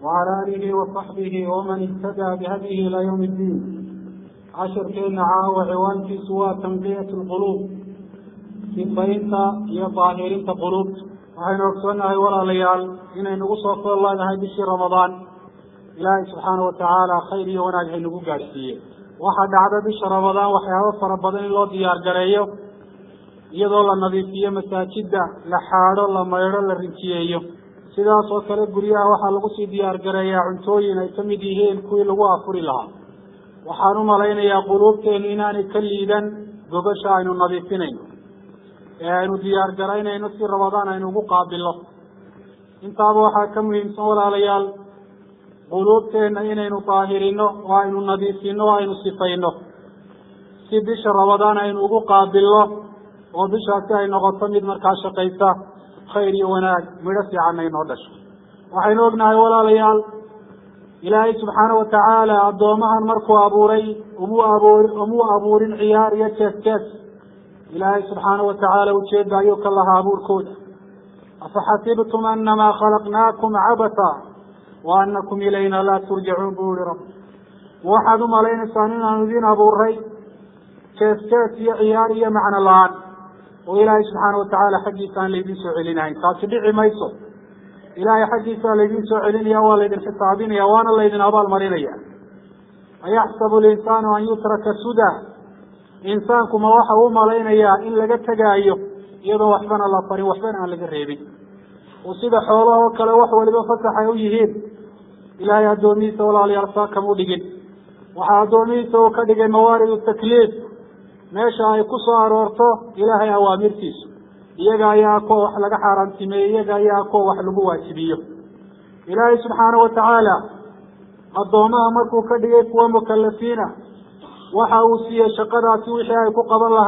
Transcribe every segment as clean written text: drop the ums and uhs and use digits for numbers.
وعلى آله وصحبه ومن اهتدى بهديه إلى يوم الدين. عشر كينا وعوان في سواء تنقية القلوب في طريقة هي ظاهرين قلوب وحين وقتنا ولا ليال إن نقص الله هذه بشهر رمضان إلهي سبحانه وتعالى خير وناجح نقول قارسية واحد عدد بشهر رمضان وحياه فربضان الله ديار قريه iyadoo la nadiifiyo masaajida la xaaro la mayro la rinjiyeeyo sidaas oo kale guriyaha waxa lagu sii diyaar gareeyaa cuntooyin ay kamid yihiin kuwii lagu afuri lahaa waxaan u malaynayaa quluubteenu inaanay ka liidan gogosha aynu nadiifinayno ee aynu diyaar garaynayno si ramadaan aynu ugu qaabilo intaaba waxaa ka muhiimsan walaalayaal quluubteena inaynu daahirino oo aynu nadiifino oo aynu sifayno si bisha ramadaan aynu ugu qaabilo oo bishaasi ay noqoto mid markaa shaqaysa khayr iyo wanaag midho fiican ay noo dhasho waxaynu ognahay walaalayaal ilaahay subxaanahu watacaala addoomahan markuu abuuray umuu abuurin ciyaar iyo jees ilaahay subxaanahu watacaala ujeeda ayuu ka lahaa abuurkooda afaxasibtum anamaa khalaqnaakum cabata wa anakum ilayna laa turjacuun buu yihi rabbi waxaad u malaynaysaan inaanu idin abuuray jees iyo ciyaar iyo macno la-aan oo ilaahay subxaana watacaala xaggiisa aan laydin soo celinahayn taasi dhici mayso ilaahay xaggiisa laydin soo celinaya waa laydin xisaabinaya waana laydin abaal marinaya ayaxsabu linsaanu an yutraka suda insaanku ma waxa uu malaynayaa in laga tegaayo iyadoo waxbana la farin waxbana aan laga reebin oo sida xoolaha oo kale wax waliba fasax ay u yihiin ilaahay addoomihiisa walaalayaal saa kama u dhigin waxaa addoomihiisa uu ka dhigay mawaaridu takliif meesha ay ku soo aroorto ilaahay awaamirtiisu iyaga ayaa kuwa wax laga xaaraantimeeyey iyaga ayaa kuwa wax lagu waajibiyo ilaahay subxaana watacaala addoomaha markuu ka dhigay kuwa mukalafiina waxa uu siiyey shaqadaasi wixii ay ku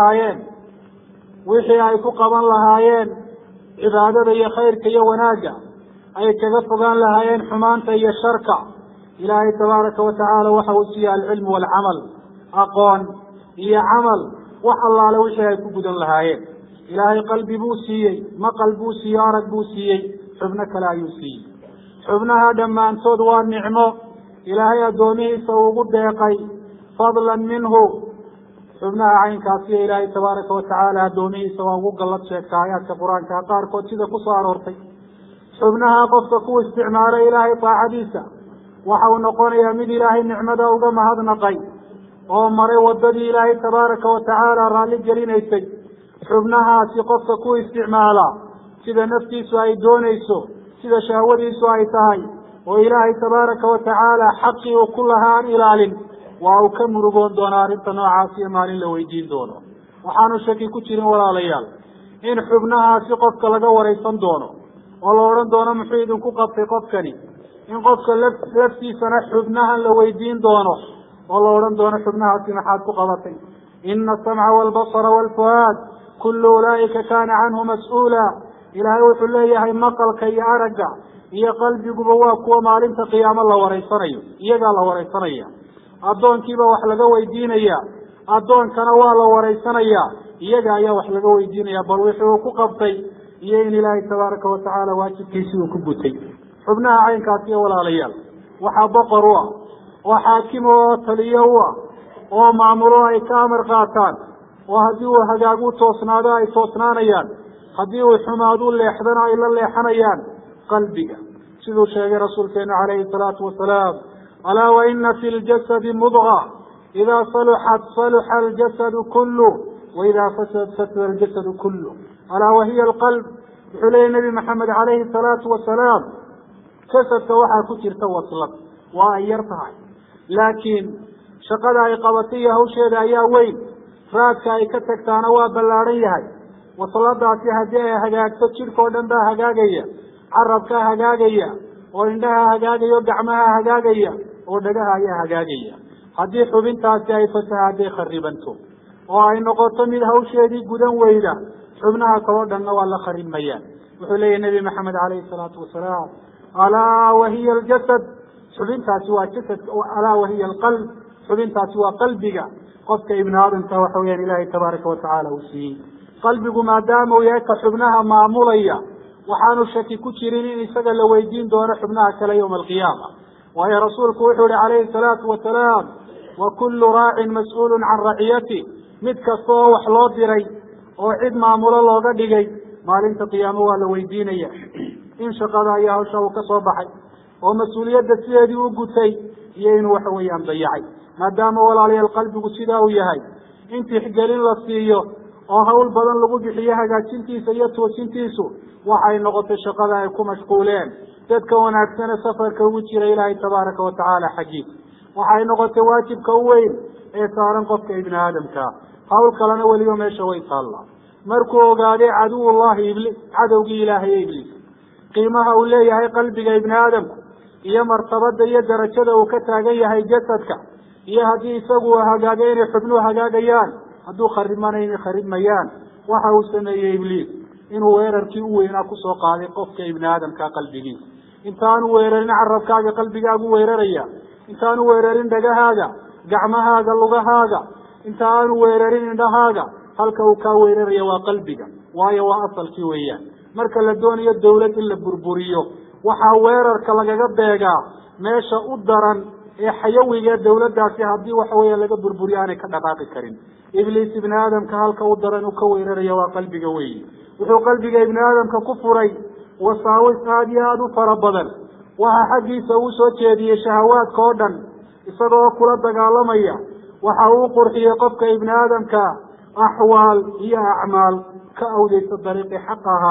qaban lahaayeen cibaadada iyo khayrka iyo wanaagga ay kaga fogaan lahaayeen xumaanta iyo sharka ilaahay tabaaraka watacaala waxa uu siiyey alcilmu waalcamal aqoon iyo camal wax allaale wixii ay ku gudan lahaayeen ilaahay qalbi buu siiyey maqal buu siiyey arag buu siiyey xubno kale ayuu siiyey xubnaha dhammaantood waa nicmo ilaahay addoomihiisa ugu deeqay fadlan minhu xubnaha caynkaasiyo ilaahay tabaaraka watacaala addoomihiisa waa ugu gallad sheegta aayaadka qur-aanka qaarkood sida ku soo aroortay xubnaha qofka ku isticmaalo ilaahay daacadiisa waxa uu noqonayaa mid ilaahay nicmada uga mahadnaqay oo maray wadadii ilaahay tabaaraka watacaala raalli gelinaysay xubnahaasi qofka ku isticmaala sida naftiisu ay doonayso sida shahwadiisu ay tahay oo ilaahay tabaaraka watacaala xaqii uu ku lahaa aan ilaalin waa uu ka murugoon doonaa arrinta noocaas iyo maalin la weydiin doono waxaanu shaki ku jirin walaalayaal in xubnahaasi qofka laga waraysan doono oo la odhan doono muxuu idinku qabtay qofkani in qofka laftiisana xubnahan la weydiin doono oo la odhan doono xubnahaasi maxaad ku qabatay ina asamca waalbasara waalfuhaad kullu ulaa'ika kaana canhu mas-uula ilaahay wuxuu leeyahay maqalka iyo aragga iyo qalbiguba waa kuwa maalinta qiyaamo la waraysanayo iyagaa la waraysanaya addoonkiiba wax laga weydiinaya addoonkana waa la waraysanaya iyaga ayaa wax laga weydiinaya bal wixii uu ku qabtay iyo in ilaahay tabaaraka watacaala waajibkiisii uu ku gutay xubnaha caynkaasi iyo walaalayaal waxaa boqor u ah oo xaakim oo taliyo u ah oo maamulo ay ka amar qaataan oo haddii uu hagaagu toosnaado ay toosnaanayaan haddii uu xumaadu leexdana ay la leexanayaan qalbiga siduu sheegay rasuulkeenu calayhi salaatu wasalaam alaa wa ina fi ljasadi mudga idaa saluxat saluxa aljasadu kullu wa idaa fasadat fasada aljasadu kullu alaa wahiya alqalb wuxuu leeyahy nabi maxamed calayhi salaatu wasalaam jasadka waxaa ku jirta waslad waa ay yar tahay laakiin shaqada ay qabatay iyo hawsheeda ayaa weyn raadka ay ka tagtaana waa ballaadhan yahay wasladaasi haddii ay hagaagto jidhkao dhan baa hagaagaya carabkaa hagaagaya oo indhaha hagaagaya o gacmaha hagaagaya oo dhagaha ayaa hagaagaya haddii xubintaasi ay fasahaday kharibanto oo ay noqoto mid hawsheedii gudan weyda xubnaha kaloo dhanna waa la kharinmayaan wuxuu leeyahy nabi maxamed calayhi salaatu wasalaam alaa wahiya aljasad xubintaasi waa jasadka alaa wahiya alqalb xubintaasi waa qalbiga qofka ibni aadamka waxa weyaan ilaahay tabaaraka watacaala uu siiyey qalbigu maadaama uu yahay ka xubnaha maamulaya waxaanu shaki ku jirin in isaga la weydiin doono xubnaha kale yawma alqiyaama. waayo rasuulku wuxuu yihi calayhi salaatu wasalaam wa kullu raacin mas-uulun can raciyati, mid kasta oo wax loo diray oo cid maamulo looga dhigay maalinta qiyaamo waa la weydiinaya in shaqada ayaa hawsha uu ka soo baxay oo mas-uuliyadda sideedii u gutay iyo inuu waxa weeyaan dayacay. maadaama walaalayaal qalbigu sidaa uu yahay in tixgelin la siiyo oo hawl badan lagu bixiyo hagaajintiisa iyo toosintiisu waxay noqotay shaqada ay ku mashquuleen dadka wanaagsane safarka ugu jira ilaahay tabaaraka wa tacaala xaggiisa. waxay noqotay waajibka u weyn ee saaran qofka ibni aadamka. hawl kalena weliba meesha way taallaa. markuu ogaaday caduwullahi cadowgii ilaahay ee ibliis qiimaha uu leeyahay qalbiga ibni aadamku iyo martabada iyo darajada uu ka taagan yahay jasadka, iyo haddii isagu uu hagaagay inay xubnuhu hagaagayaan, hadduu kharibmana inay kharibmayaan, waxa uu sameeyey ibliis inuu weerarkii u weynaa kusoo qaaday qofka ibni aadamka qalbigiisa. intaanu weerarin carabkaaga qalbigaagu weeraraya, intaanu weerarin dhagahaaga, gacmahaaga, lugahaaga, inta aanu weerarin indhahaaga, halka uu kaa weeraraya waa qalbiga, waayo waa asalkii weeyaan. marka la doonayo dawlad in la burburiyo waxaa weerarka lagaga beegaa meesha u daran ee xayawiga dawladdaasi haddii waxa weeya laga burburiyo aanay ka dhaqaaqi karin. ibliis ibni aadamka halka u daran uu ka weeraraya waa qalbiga weyi. wuxuu qalbiga ibni aadamka ku furay wasaawis aada iyo aada u fara badan. waxaa xaggiisa uu soo jeediyey shahawaadka oo dhan isagoo kula dagaalamaya. waxa uu qurxiyey qofka ibni aadamka axwaal iyo acmaal ka awdeysa dariiqii xaqaha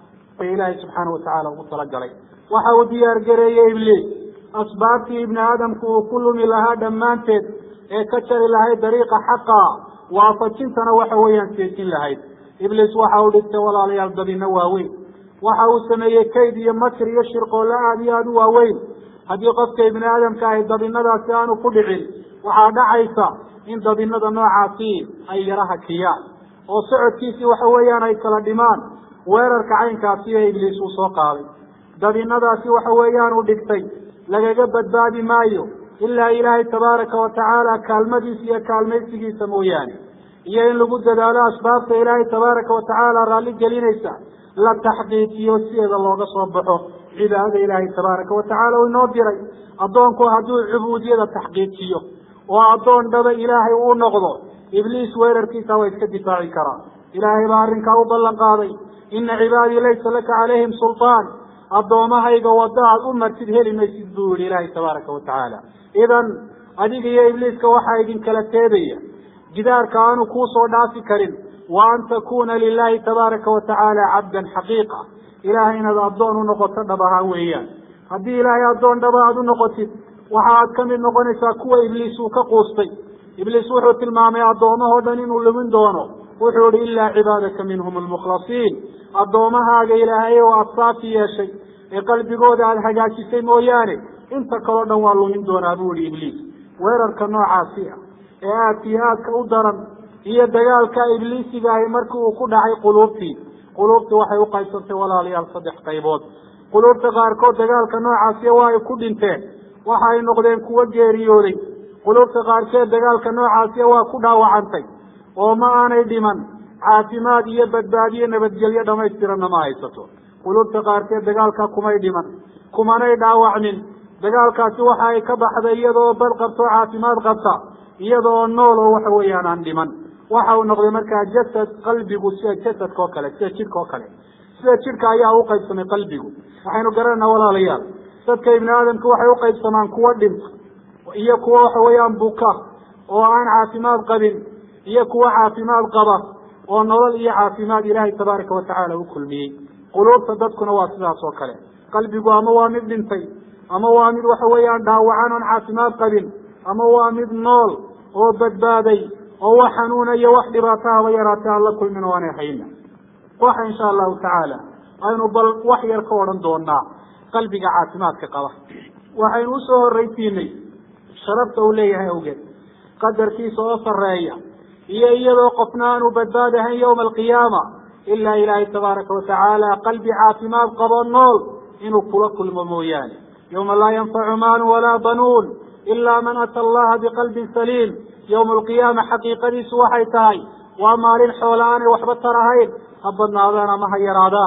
ee ilaahay subxaanahu watacaala ugu talagalay. waxa uu diyaar gareeyey ibliis asbaabtii ibni aadamku uu ku lumi lahaa dhammaanteed ee ka jari lahayd dariiqa xaqa, waafajintana waxa weeyaan seejin lahayd. ibliis waxa uu dhigtay walaalayaal dabino waaweyn. waxa uu sameeyey kayd iyo makr iyo shirqoolle aada iyo aada u waaweyn. haddii qofka ibni aadamka ahy dabinadaasi aanu ku dhicin, waxaa dhacaysa in dabinada noocaasi ay yaraha kiyaan oo socodkiisii waxa weeyaan ay kala dhimaan. weerarka caynkaasi ee ibliis uu soo qaaday, dabinadaasi waxa weeyaan uu dhigtay, lagaga badbaadi maayo ilaa ilaahay tabaaraka wa tacaala kaalmadiisa iyo kaalmaysigiisa mooyaane, iyo in lagu dadaalo asbaabta ilaahay tabaaraka wa tacaala raalli gelinaysa la taxqiijiyo sideeda looga soo baxo cibaadada ilaahay tabaaraka wa tacaala uu inoo diray. addoonku hadduu cubuudiyada taxqiijiyo oo addoon dhaba ilaahay uu noqdo, ibliis weerarkiisa waa iska difaaci karaa. ilaahay baa arrinkaa u ballan qaaday, ina cibaadii laysa laka calayhim sulطaan, addoomahayga wadda aad u martid heli maysid buu yihi ilaahay tabaaraka wa tacaala. idan adiga iyo ibliiska waxaa idinkala teedaya gidaarka aanu kuusoo dhaafi karin, wa an takuna lilahi tabaaraka wa tacaala cabdan xaqiiqa, ilahay inaad addoon u noqoto dhab ahaan weeyaan. haddii ilaahay addoon dhaba aad u noqotid, waxa aad ka mid noqonaysaa kuwa ibliis uu ka quustay. ibliis wuxuu tilmaamay addoomahoo dhan inuu lumin doono. wuxuu ihi ilaa cibaadaka minhum almukhlasiin, addoomahaaga ilaahay oo aad saafi yeeshay ee qalbigooda aada hagaajisay mooyaane inta kaleo dhan waa lumin doonaa buu ihi ibliis. weerarka noocaasi ah ee aadka iyo aadka u daran iyo dagaalka ibliisiga ahi markii uu ku dhacay quluubtii waxay u qaybsantay walaalayaal 3 qaybood. quluubta qaarkood dagaalka noocaasi waa ay ku dhinteen, waxa ay noqdeen kuwo geeriyooday. quluubta qaarkeed dagaalka noocaasi waa ku dhaawacantay oo ma aanay dhiman, caafimaad iyo badbaadiyo nabadgelyo dhamaystiranna ma haysato. quluubta qaarkeed dagaalka kumay dhiman, kumanay dhaawacmin. dagaalkaasi waxa ay ka baxday iyadoo bad qabto caafimaad qabta, iyadoo nool oo waxa weeyaan aan dhiman. waxa uu noqday markaa jasad, qalbigu sida jasadka oo kale, sida jidhka oo kale. sida jidhka ayaa u qaybsamay qalbigu. waxaynu garanayna walaalayaal, dadka ibni aadamka waxay u qaybsamaan kuwo dhinta iyo kuwo waxa weeyaan buka oo aan caafimaad qabin, iyo kuwo caafimaad qaba oo nolol iyo caafimaad ilaahay tabaaraka wa tacaala u kulmiyey. quluubta dadkuna waa sidaas oo kale. qalbigu ama waa mid dhintay, ama waa mid waxa weeyaan dhaawacan oon caafimaad qabin, ama waa mid nool oo badbaaday oo wax xanuuna iyo wax dhibaato haba yaraatee aan la kulmin oo aanay hayna. waxa insha allahu tacaala aynu bal wax yar ka odhan doonaa qalbiga caafimaadka qaba. waxaynu usoo horraysiinay sharafta uu leeyahay awgeed, qadarkiisa oo sarreeya, iyo iyadoo qofna aanu badbaadahayn yawma alqiyaama ilaa ilaahay tabaaraka wa tacaala qalbi caafimaad qabo nool inuu kula kulmo mooyaane. yawma laa yanfacu maalun walaa banuun ilaa man ata allaha biqalbin saliim. yawma alqiyaama xaqiiqadiisu waxay tahay waa maalin xoola aanay waxba tarahayn, ha badnaadaan ama ha yaraadaan.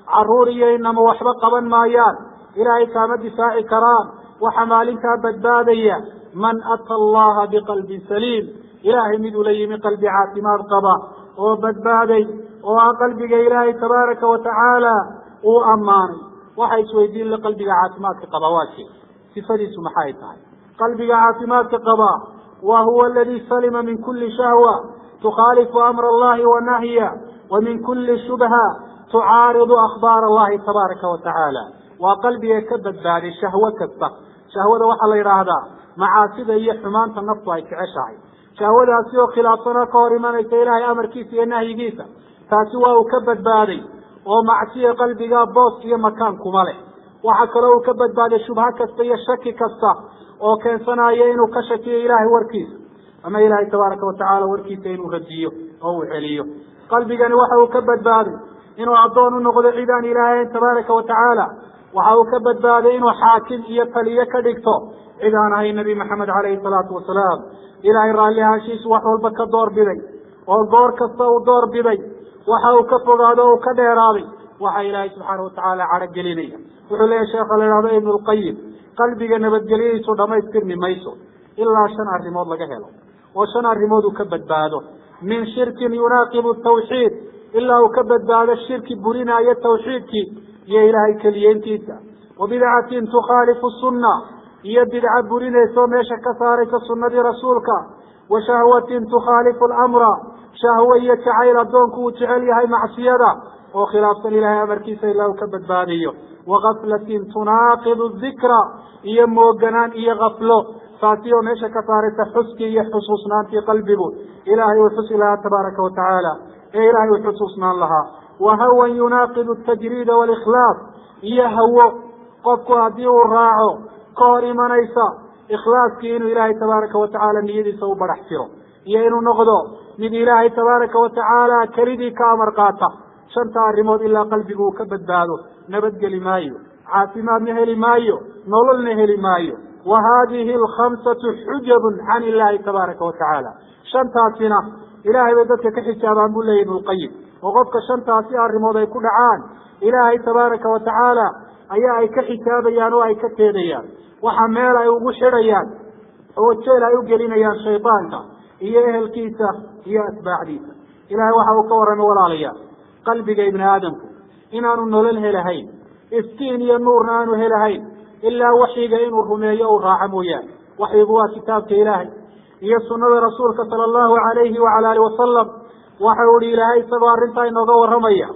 caruur iyo inama waxba qaban maayaan ilaahay kaama difaaci karaan waxa maalintaa badbaadaya man ata allaha biqalbin saliim ilaahay mid ula yimi qalbi caafimaad qaba oo badbaaday oo qalbiga ilaahay tabaaraka watacaala uu ammaanay waxa isweydiin la qalbiga caafimaadka qaba waake sifadiisu maxay tahay qalbiga caafimaadka qaba wa huwa alladhi salima min kulli shahwa tukhalifu amra allahi wa nahya wa min kulli shubha tucaaridu akhbaar allahi tabaaraka watacaala waa qalbiga ka badbaaday shahwo kasta shahwada waxaa la yidhaahdaa macaasida iyo xumaanta naftu ay jeceshahay shahwadaasi oo khilaafsana ka hor imanaysa ilaahay amarkiisa iyo nahyigiisa taasi waa uu ka badbaaday oo macsiya qalbiga boos iyo makaan kuma leh waxaa kaloo uu ka badbaaday shubha kasta iyo shaki kasta oo keensanaya inuu ka shakiyo ilaahay warkiisa ama ilaahay tabaaraka watacaala warkiisa inuu radiyo oo uu celiyo qalbigani waxa uu ka badbaaday inuu addoon u noqdo cid aan ilaahay tabaaraka watacaala waxa uu ka badbaaday inuu xaakim iyo taliye ka dhigto cid aan ahay nabi maxamed calayhi salaatu wasalaam ilaahay raalli ahaanshiisu wax walba ka doorbiday oo goor kasta uu doorbiday waxa uu ka fogaado o uu ka dheeraaday waxa ilaahay subxaana watacaala cadho gelinaya wuxuu leeyahay sheekha la yidhahdo ibnu lqayim qalbiga nabadgelyadiisu dhamaystirmi mayso ilaa 5 arrimood laga helo oo 5 arrimood uu ka badbaado min shirkin yunaaqibu tawxiid ilaa uu ka badbaado shirki burinaayo tawxiidkii iyo ilaahay keliyeentiisa wa bidcatin tukhaalifu sunna iyo bidca burinayso meesha ka saaraysa sunnadii rasuulka wa shahwatin tukhaalifu alamra shahwe iyo jacayl addoonku uu jecel yahay macsiyada oo khilaafsan ilaahay amarkiisa ilaa uu ka badbaadayo wagaflatin tunaaqidu dikra iyo mooganaan iyo gaflo taasi oo meesha ka saaraysa xuskii iyo xusuusnaantii qalbigu ilaahay uu xusi lahaa tabaaraka watacaala ee ilaahay uu xusuusnaan lahaa wahawan yunaaqidu tajriida walikhlaas iyo hawo qofku haddii uu raaco ka hor imanaysa ikhlaaskii inuu ilaahay tabaaraka watacaala niyadiisa u barax tiro iyo inuu noqdo mid ilaahay tabaaraka watacaala kelidii ka amar qaata 5 arrimood ilaa qalbigu uu ka badbaado nabadgeli maayo caafimaadna heli maayo nololna heli maayo wa haadihi alkhamsatu xujabun can illaahi tabaaraka watacaala 5taasina ilaahay bay dadka ka xijaabaan buu leeyahy ibnulqayim oo qofka 5taasi arrimood ay ku dhacaan ilaahay tabaaraka watacaala ayaa ay ka xijaabayaan oo ay ka teedayaan waxa meel ay ugu xidhayaan oo jeel ay u gelinayaan shaydaanka iyo ehelkiisa iyo atbaacdiisa ilaahay waxa uu ka warramay walaalayaal qalbiga ibni aadamku inaanu nolol helahayn iftiin iyo nuurna aanu helahayn ilaa waxyiga inuu rumeeyo uu raaco mooyaane waxyigu waa kitaabka ilaahay iyo sunnada rasuulka sala allahu calayhi wacala alihi wasalam waxa uu ihi ilaahay isagoo arrintaa inooga warramaya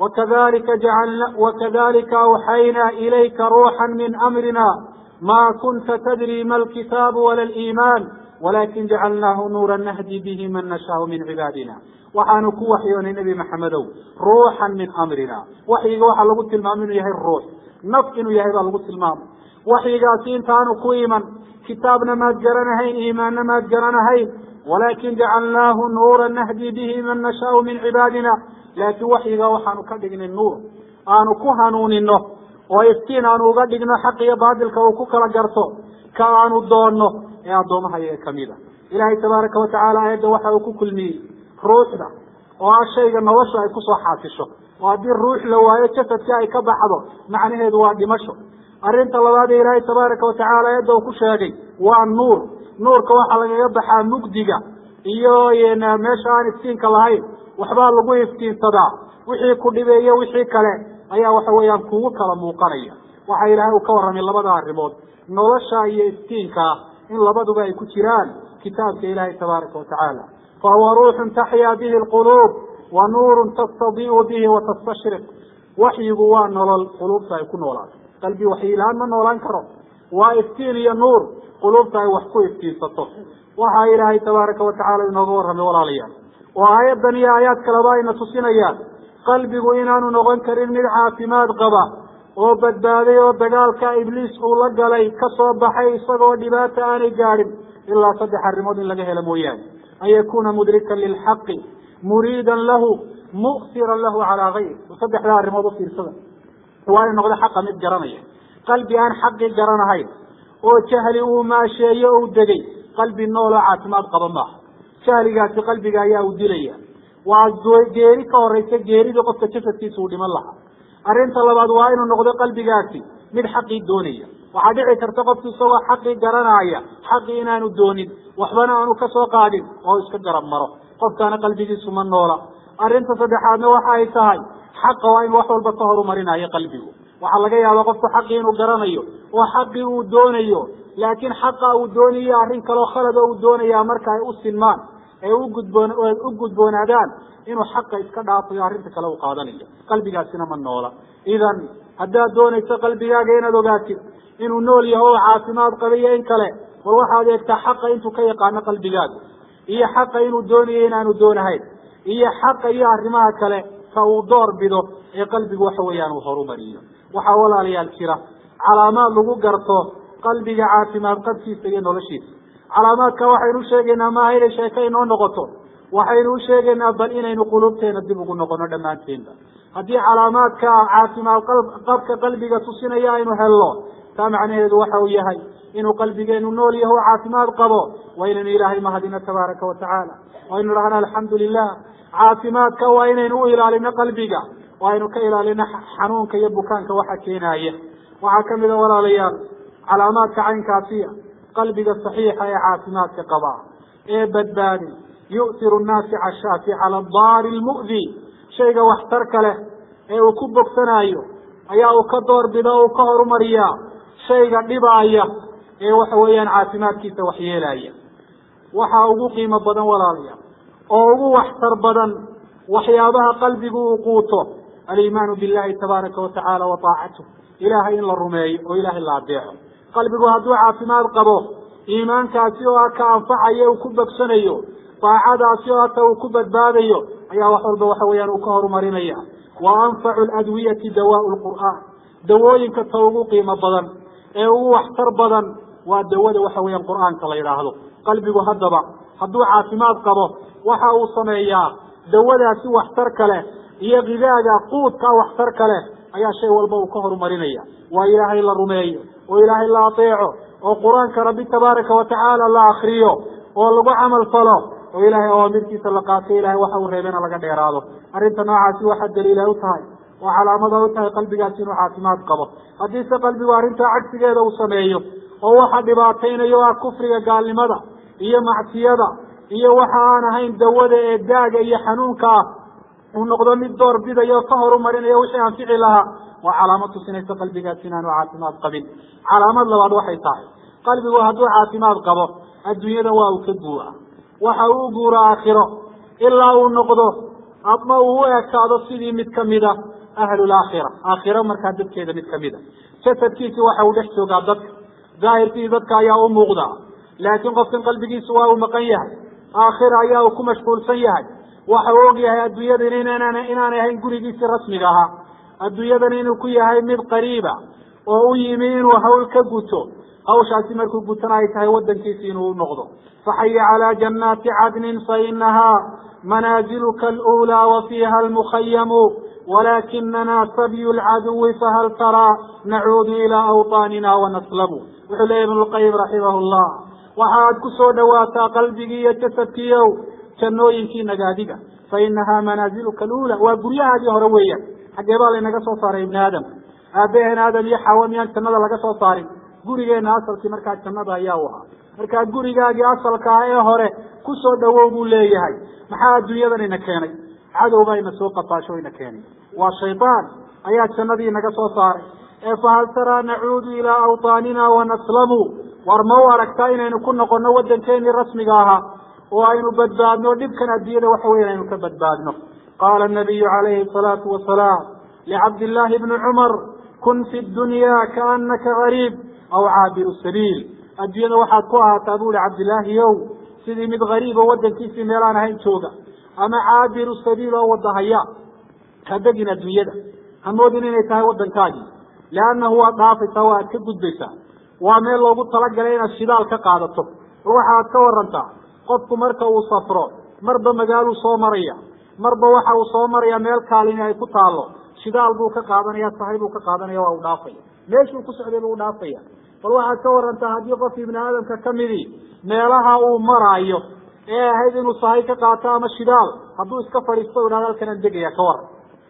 wakadalika awxaynaa ilayka ruuxan min amrina ma kunta tadri ma alkitaabu wala aliimaan walakin jacalnaahu nuuran nahdi bihi man nashaau min cibaadina waxaanu ku waxyoonay nebi maxamedow ruuxan min amrina waxyiga waxaa lagu tilmaamay inuu yahay ruux naf inuu yahay baa lagu tilmaamay waxyigaasi intaanu ku iman kitaabna maad garanahayn iimaanna maad garanahayn walakin jacalnaahu nuuran nahdi bihi man nashaau min cibaadina laakiin waxyiga waxaanu ka dhignay nuur aanu ku hanuunino oo iftiin aanu uga dhigno xaq iyo baatilka uu ku kala garto ka aanu doonno ee addoomaha iyaga kamid a ilaahay tabaaraka watacaala aayadda waxa uu ku kulmiyey ruuxda oo ah shayga nolosha ay kusoo xaasisho oo haddii ruux la waayo jasadkii ay ka baxdo macnaheedu waa dhimasho arrinta labaad ee ilaahay tabaaraka watacaala aayadda uu ku sheegay waa nuur nuurka waxaa lagaga baxaa mugdiga iyo meesha aan iftiinka lahayn waxbaa lagu iftiinsadaa wixii ku dhibeeyo wixii kale ayaa waxa weeyaan kugu kala muuqanaya waxa ilaahay uu ka warramay labada arrimood nolosha iyo iftiinka in labaduba ay ku jiraan kitaabka ilaahay tabaaraka watacaala fahuwa ruuxun taxyaa bihi alquluub wa nuurun tastadii'u bihi watastashriq waxyigu waa nolol quluubta ay ku noolaato qalbi waxyilaan ma noolaan karo waa iftiin iyo nuur quluubta ay wax ku iftiinsato waxaa ilaahay tabaaraka watacaala inooga warramay walaalayaal oo aayaddan iyo aayaad kaleba ayna tusinayaan qalbigu inaanu noqon karin mid caafimaad qaba oo badbaaday oo dagaalka ibliis uu la galay ka soo baxay isagoo dhibaata aanay gaadhin ilaa 3 arrimood in laga helo mooyaane an yakuna mudrikan lilxaqi muriidan lahu mu'siran lahu calaa gayr 3 arrimood u fiirsada waa in noqdo xaqa mid garanaya qalbi aan xaqi garanahayn oo jahli uu maasheeyo uu degay qalbi nooloo caafimaad qaba maaha jahligaasi qalbiga ayaa u dilaya waa geeri ka horeysa geeridii qofka jasadkiisa uu dhiman lahaa arrinta labaad waa inuu noqdo qalbigaasi mid xaqii doonaya. waxaa dhici karta qofku isagoo xaqii garanaya xaqii inaanu doonin waxbana aanu ka soo qaadin oo iska garab maro, qofkaana qalbigiisu ma noola. arrinta saddexaadna waxa ay tahay xaqa waa in wax walba ka horumarinayo qalbigu. waxaa laga yaabaa qofku xaqii inuu garanayo oo xaqii uu doonayo, laakiin xaqa uu doonayo arrin kaloo khalada uu doonaya marka ay u sinmaan ee u gudboonaadaan inuu xaqa iska dhaafayo arrinta kale uu qaadanayo, qalbigaasina ma noola. idan haddaad doonayso qalbigaaga inaad ogaatid inuu nool yaho oo caafimaad qabayo in kale, bal waxaad eegtaa xaqa intuu ka yaqaano qalbigaaga, iyo xaqa inuu doonayo inaanu doonahayn, iyo xaqa iyo arrimaha kale ka uu door bido ee qalbigu waxa weeyaan uu horumariyo. waxaa walaalayaal jira calaamaad lagu garto qalbiga caafimaad qabkiisa iyo noloshiisa. calaamaadka waxaynu sheegaynaa maaha inay sheeko inoo noqoto, waxaynu u sheegaynaa bal inaynu qulubteena dib ugu noqono dhammaanteenba. haddii calaamaadka caafimaad qabka qalbiga tusinaya aynu helno, taa macnaheedu waxa uu yahay inuu qalbigeenu nool yaho o caafimaad qabo. waa inaynu ilaahay mahadino tabaaraka watacaala, waa inu dhahno alxamdu lilah. caafimaadka waa inaynu u ilaalino qalbiga, waa aynu ka ilaalino xanuunka iyo bukaanka waxa keenaya. waxaa kamid a walaalayaal calaamaadka caynkaasiya qalbiga saxiixa ee caafimaadka qaba ee badbaadi yu'tiru naafica shaafi cala daari lmu'di, shayga waxtarka leh ee uu ku bogsanayo ayaa uu ka doorbida o uu ka horumariyaa shayga dhibaaya ee waxa weeyaan caafimaadkiisa waxyeelaya. waxaa ugu qiimo badan walaalayaal oo ugu waxtar badan waxyaabaha qalbigu uu quuto aliimaanu billahi tabaaraka watacaala wa taacatuh, ilaahay in la rumeeyo oo ilaahay la adeeco. qalbigu hadduu caafimaad qabo, iimaankaasi oo ka anfacayo uu ku bogsanayo, daacadaasi oo ata uu ku badbaadayo, ayaa wax walba waxa weeyaan uu ka horumarinaya. wa anfacu ladwiyati dawaau lqur'aan, dawooyinka ta ugu qiimo badan ee ugu waxtar badan waa dawada waxa weeyaan qur'aanka la yidhaahdo. qalbigu haddaba hadduu caafimaad qabo waxa uu sameeyaa dawadaasi waxtar kale iyo gidaaga quudka waxtar kale ayaa shay walba uu ka horumarinaya. waa ilaahay la rumeeyo oo ilaahay la ateeco oo qur-aanka rabbi tabaaraka watacaala la akriyo oo lagu camal falo oo ilaahay awaamirtiisa la qaato, ilaahay waxa uu reebena laga dheeraado. arrinta noocaasi waxaa daliila u tahay oo calaamada u tahay qalbigaasi inuu caafimaad qabo. haddiise qalbigu arrintaa cagsigeeda uu sameeyo oo waxa dhibaataynayo ah kufriga, gaalnimada iyo macsiyada iyo waxa aan ahayn dawada ee daaga iyo xanuunka ah, uu noqdo mid door bidayo ka horumarinayo wixii anfici lahaa, waa calaamad tusinaysa qalbigaasi inaanu caafimaad qabin. calaamad labaad waxay tahay qalbigu hadduu caafimaad qabo adduunyada waa uu ka guura, waxa uu u guura aakhiro ilaa uu noqdo ama uu u ekaado sidii mid kamida ahlulaakhira, aakhiro markaa dadkeeda mid kamida. jasadkiisi waxa uu dhex joogaa dadka, daahirkiisi dadka ayaa u muuqdaa, laakiin qofkan qalbigiisu waa uu maqan yahay, aakhira ayaa uu ku mashquulsan yahay. waxa uu og yahay adduunyadan inaanay ahayn gurigiisii rasmiga ahaa, adduunyadan inuu ku yahay mid qariiba oo u yimi inuu hawl ka guto, hawshaasi markuu gutana ay tahay wadankiisi inuu noqdo. faxaya calaa jannaati cadnin fainahaa manaaziluka alulaa wa fiiha almukhayamu walakinana sabyu lcaduwi fahal taraa nacuudu ilaa awطaanina wanaslamu. wuxuu leeyahy ibn lqayim raximah llah, waxaad ku soo dhawaataa qalbigii iyo jasadkiiow jannooyinkii nagaadiga, fainahaa manaaziluka alula, waa guryahaadii hore weeyaan. xaggee baa laynaga soo saaray ibni aadam? aabaheen aadam iyo xawa miyaan jannada laga soo saarin? gurigeena asalkii markaa jannada ayaa u ahaa. markaa gurigaagii asalka ah ee hore ku soo dhawow buu leeyahay. maxaa adduunyadan ina keenay? cadow baa ina soo qafaasho ina keenay, waa shaydaan ayaa jannadii naga soo saaray. ee fahal taraa nacuudu ilaa awطaanina wanaslamu, war ma u aragtaa inaynu ku noqono wadankeenii rasmiga ahaa oo aynu badbaadno dhibkan adduunyada waxa weya aynu ka badbaadno. qaala الnabiyu calayhi الsalaatu wasalaam licabdillaahi bni cumar kun fi dunya kaanaka gariib aw caabiru sabiil, adduunyada waxaad ku ahaataa bu hi cabdillaahiyow sidii mid gariib oo wadankiisii meelaan ahayn jooga, ama caabiru sabiil oo wadahaya. ha degin adduunyada, hamoodin inay tahay wadankaagii, leannahu waad dhaafaysaa, waa ad ka gudbaysaa, waa meel loogu talagalay inaad shidaal ka qaadato. war waxaad ka warantaa qofku marka uu safro marba magaaluu soo maraya, marba waxa uu soo maraya meel kaalini ay ku taalo, shidaal buu ka qaadanaya, sahay buu ka qaadanaya, waa u dhaafaya, meeshuu ku socday buu udhaafaya. bal waxaad ka warantaa haddii qof ibni aadamka kamidii meelaha uu maraayo ee ahayd inuu sahay ka qaato ama shidaal, hadduu iska fadhiisto idhahdo halkanaan degaya ka waran,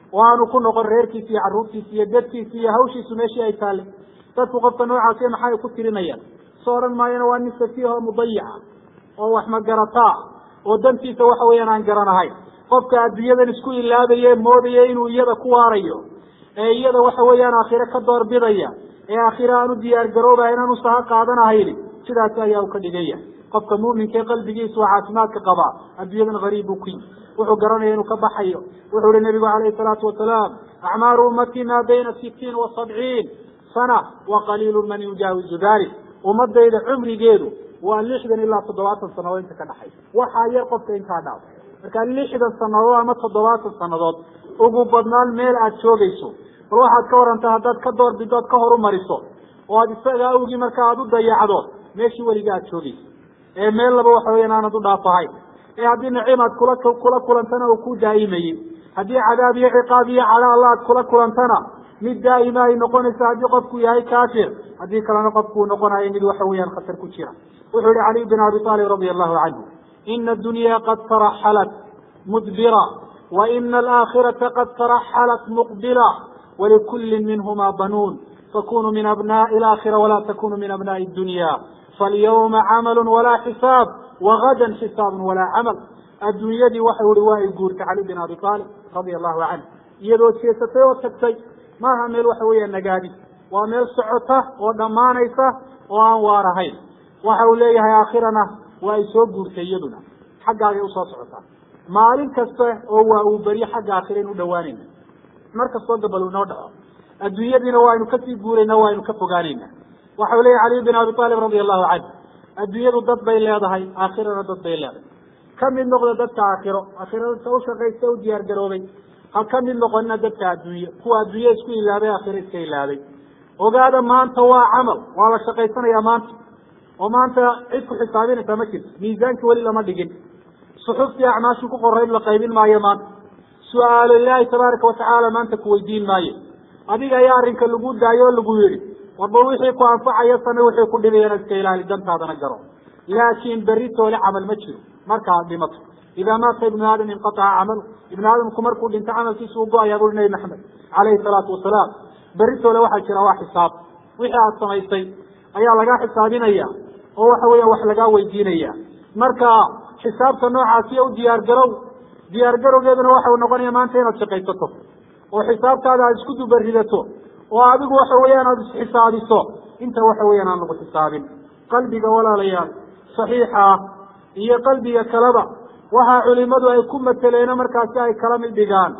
waanu ku noqon reerkiisa iyo carruurtiisa iyo dadkiisa iyo hawshiisu meeshii ay taale dadku qofka noocaasi maxay ku tirinayaan soo odhan maayana waa nin safiiha oo mudayica oo wax magarataa oo dantiisa waxa weeyaan aan garanahay qofka adduunyadan isku ilaabaye moodaya inuu iyada ku waarayo ee iyada waxa weeyaan aakhire ka doorbidaya ee aakhire aanu diyaar garoobaya inaanu saha qaadanahayn sidaas ayaa uu ka dhigaya qofka muuminka qalbigiisu waa caafimaadka qaba adduunyadan gariib uu ku wuxuu garanaya inuu ka baxayo wuxuu yidhi nabigu calayhi salaatu wasalaam acmaaru ummati maa bayna 60 wa 70 sana wa qaliilun man yujaawizu dalik ummadayda cumrigeedu waa 60 ilaa 70 sanadood inta ka dhaxay waxaa yar qofka intaa dhaaf marka 60 sanadood ama 70 sanadood ugu badnaan meel aad joogayso bal waxaad ka warantaa haddaad ka doorbidood ka horumariso oo aad isaga awgii marka aad u dayacdo meeshii weliga aad joogayso ee meel laba waxa weeyaan aanad u dhaafahayn ee haddii nicmaad kula kulantana uu ku daa'imayey haddii cadaab iyo ciqaab iyo cala allah aad kula kulantana mid daa'ima ay noqonaysa haddii qofku yahay kaafir haddii kalena qofku uu noqonayo mid waxa weeyaan khatar ku jira wuxuu yihi cali bin abi talib radia allahu canhu ina addunya qad taraxalat mudbira wa ina alaakhirata qad taraxalat muqbila walikulli minhuma banuun fakunuu min abnaai alaakhira walaa takunuu min abnaai addunya falyawma camalu walaa xisaab wagadan xisaabun walaa camal adduunyadii waxau ihi waa ay guurtay cali bin abi talib radia allahu canhu iyadoo jeesatay oo tagtay maaha meel waxa weeya nagaadi waa meel socota oo dhammaanaysa oo aan waarahayn waxa uu leeyahay aakhirana waa ay soo guurtay iyaduna xaggaagay usoo socotaa maalin kasta oo waa uu beriyo xagga aakhira in u dhawaanayna mar kastoo gabal inoo dhaco adduunyadiina waa aynu kasii guurayna waa aynu ka fogaanayna waxau leeyahay cali bin abi talib radia allahu canhu adduunyadu dad bay leedahay aakhirana dad bay leedahay ka mid noqda dadka aakhiro dadka ushaqaysta u diyaar garoobay ha ka mid noqonina dadka adduunye kuwa adduunye isku ilaabay aakhiro iska ilaabay ogaada maanta waa camal waa la shaqaysanayaa maanta oo maanta cid ku xisaabinaysa ma jirto miisaanki weli lama dhigin suxuftii acmaashu ku qorayd la qaybin maayo maanta su-aalo ilaahi tabaaraka watacaala maanta kuweydiin maayo adiga ayaa arrinka lagu daayo oo lagu yidhi warba wixii ku anfacaya same wixii ku dhibayana iska ilaali dantaadana garo laakiin berri toole camal ma jiro marka aad dhimato idaa maata ibnu aadam inqataca camalu ibnu aadamku markuu dhinto camalkiisa uu go-ayaa buri nabi maxamed calayhi salaatu wasalaam berri toole waxaa jira waa xisaab wixii aad samaysay ayaa lagaa xisaabinaya oo waxa weeya wax lagaa weydiinaya marka xisaabta noocaasiyo u diyaargarowgeeduna waxau noqonaya maanta inaad shaqaysato oo xisaabtaada aad isku dubaridato oo adigu waxa weeyaan aada isxisaabiso inta waxa weeyaan aan lagu xisaabin qalbiga walaalayaal saxiixa ah iyo qalbiga kaleba waxaa culimadu ay ku mateleeno markaasi ay kala mid dhigaan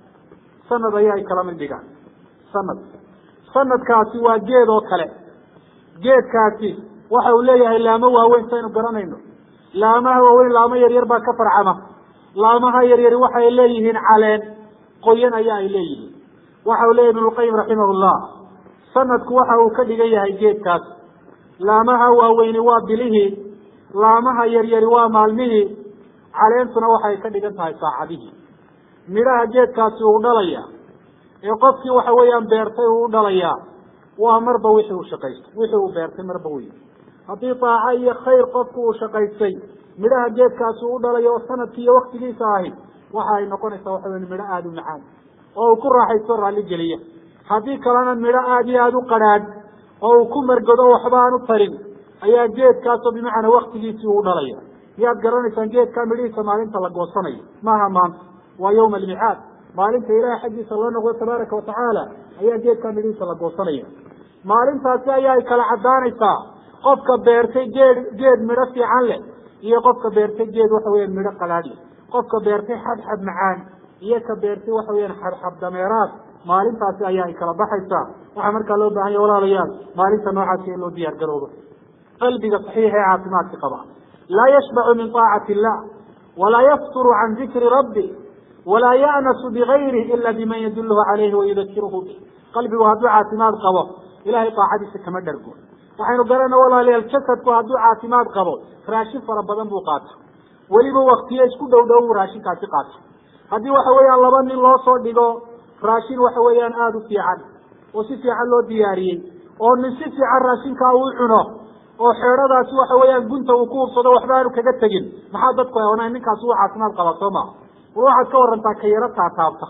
sanad ayaa ay kala mid dhigaan sanadkaasi waa geed oo kale geedkaasi waxa uu leeyahay laamo waaweyn saynu garanayno laamaha waaweyn laamo yaryar baa ka farcama laamaha yaryari waxay leeyihiin caleen qoyan ayaa ay leeyihiin waxa uu leeyahy ibn lqayim raximahullah sanadku waxa uu ka dhigan yahay geedkaas laamaha waaweyni waa bilihii laamaha yaryari waa maalmihii caleentuna waxay ka dhigan tahay saacadihii midhaha geedkaasi uu dhalaya ee qofkii waxa weeyaan beertay uu u dhalayaa waa marba wixii uu shaqaysto wixii uu beertay marba wey haddii daaco iyo khayr qofku uu shaqaystay midhaha geedkaasi uu dhalayo oo sanadkii iyo waktigiisa ahi waxa ay noqonaysaa waxa weya midho aada u macaan oo uu ku raaxaysto raalli geliya haddii kalena midho aada iyo aada u qadhaadh oo uu ku margado waxba aan u tarin ayaa geedkaasoo bimacnaa waktigiisii uu dhalaya miyaad garanaysaan geedkaa midhihiisa maalinta la goosanayo maaha maanta waa yawma almicaad maalinta ilaahay xaggiisa loo noqdo tabaaraka watacaala ayaa geedkaa midhihiisa la goosanaya maalintaasi ayaa ay kala caddaanaysaa qofka beertay geed midho fiican leh iyo qofka beertay geed waxa weeyaan midho qalaadh leh qofka beertay xabxab macaan iyo ka beertay waxa weeyaan xabxab dameeraad maalintaasi ayaa ay kala baxaysaa waxaa markaa loo baahan ya walaalayaal maalinta noocaasi in loo diyaar garoobo qalbiga saxiixa ee caafimaadka qaba laa yashbacu min taacati illah walaa yafturu can dikri rabbi walaa ya'nasu bigayrihi ila biman yadulhu calayhi wayudakiruhu bih qalbigu hadduu caafimaad qabo ilahay taacadiisa kama dhargo waxaynu garana walaalayaal jasadku hadduu caafimaad qabo raashin fara badan buu qaata weliba waktiyo isku dhow dhow raashinkaasi qaata haddii waxa weeyaan laba nin loo soo dhigo raashin waxa weeyaan aada u fiican oo si fiican loo diyaariyey oo nin si fiican raashinkaa uu cuno oo xeedhadaasi waxa weeyaan gunta uu ku hubsado waxba aanu kaga tegin maxaa dadku ay onayn ninkaasi uu caafimaad qaba soo maa war waxaad ka warantaa ka yaro taataabta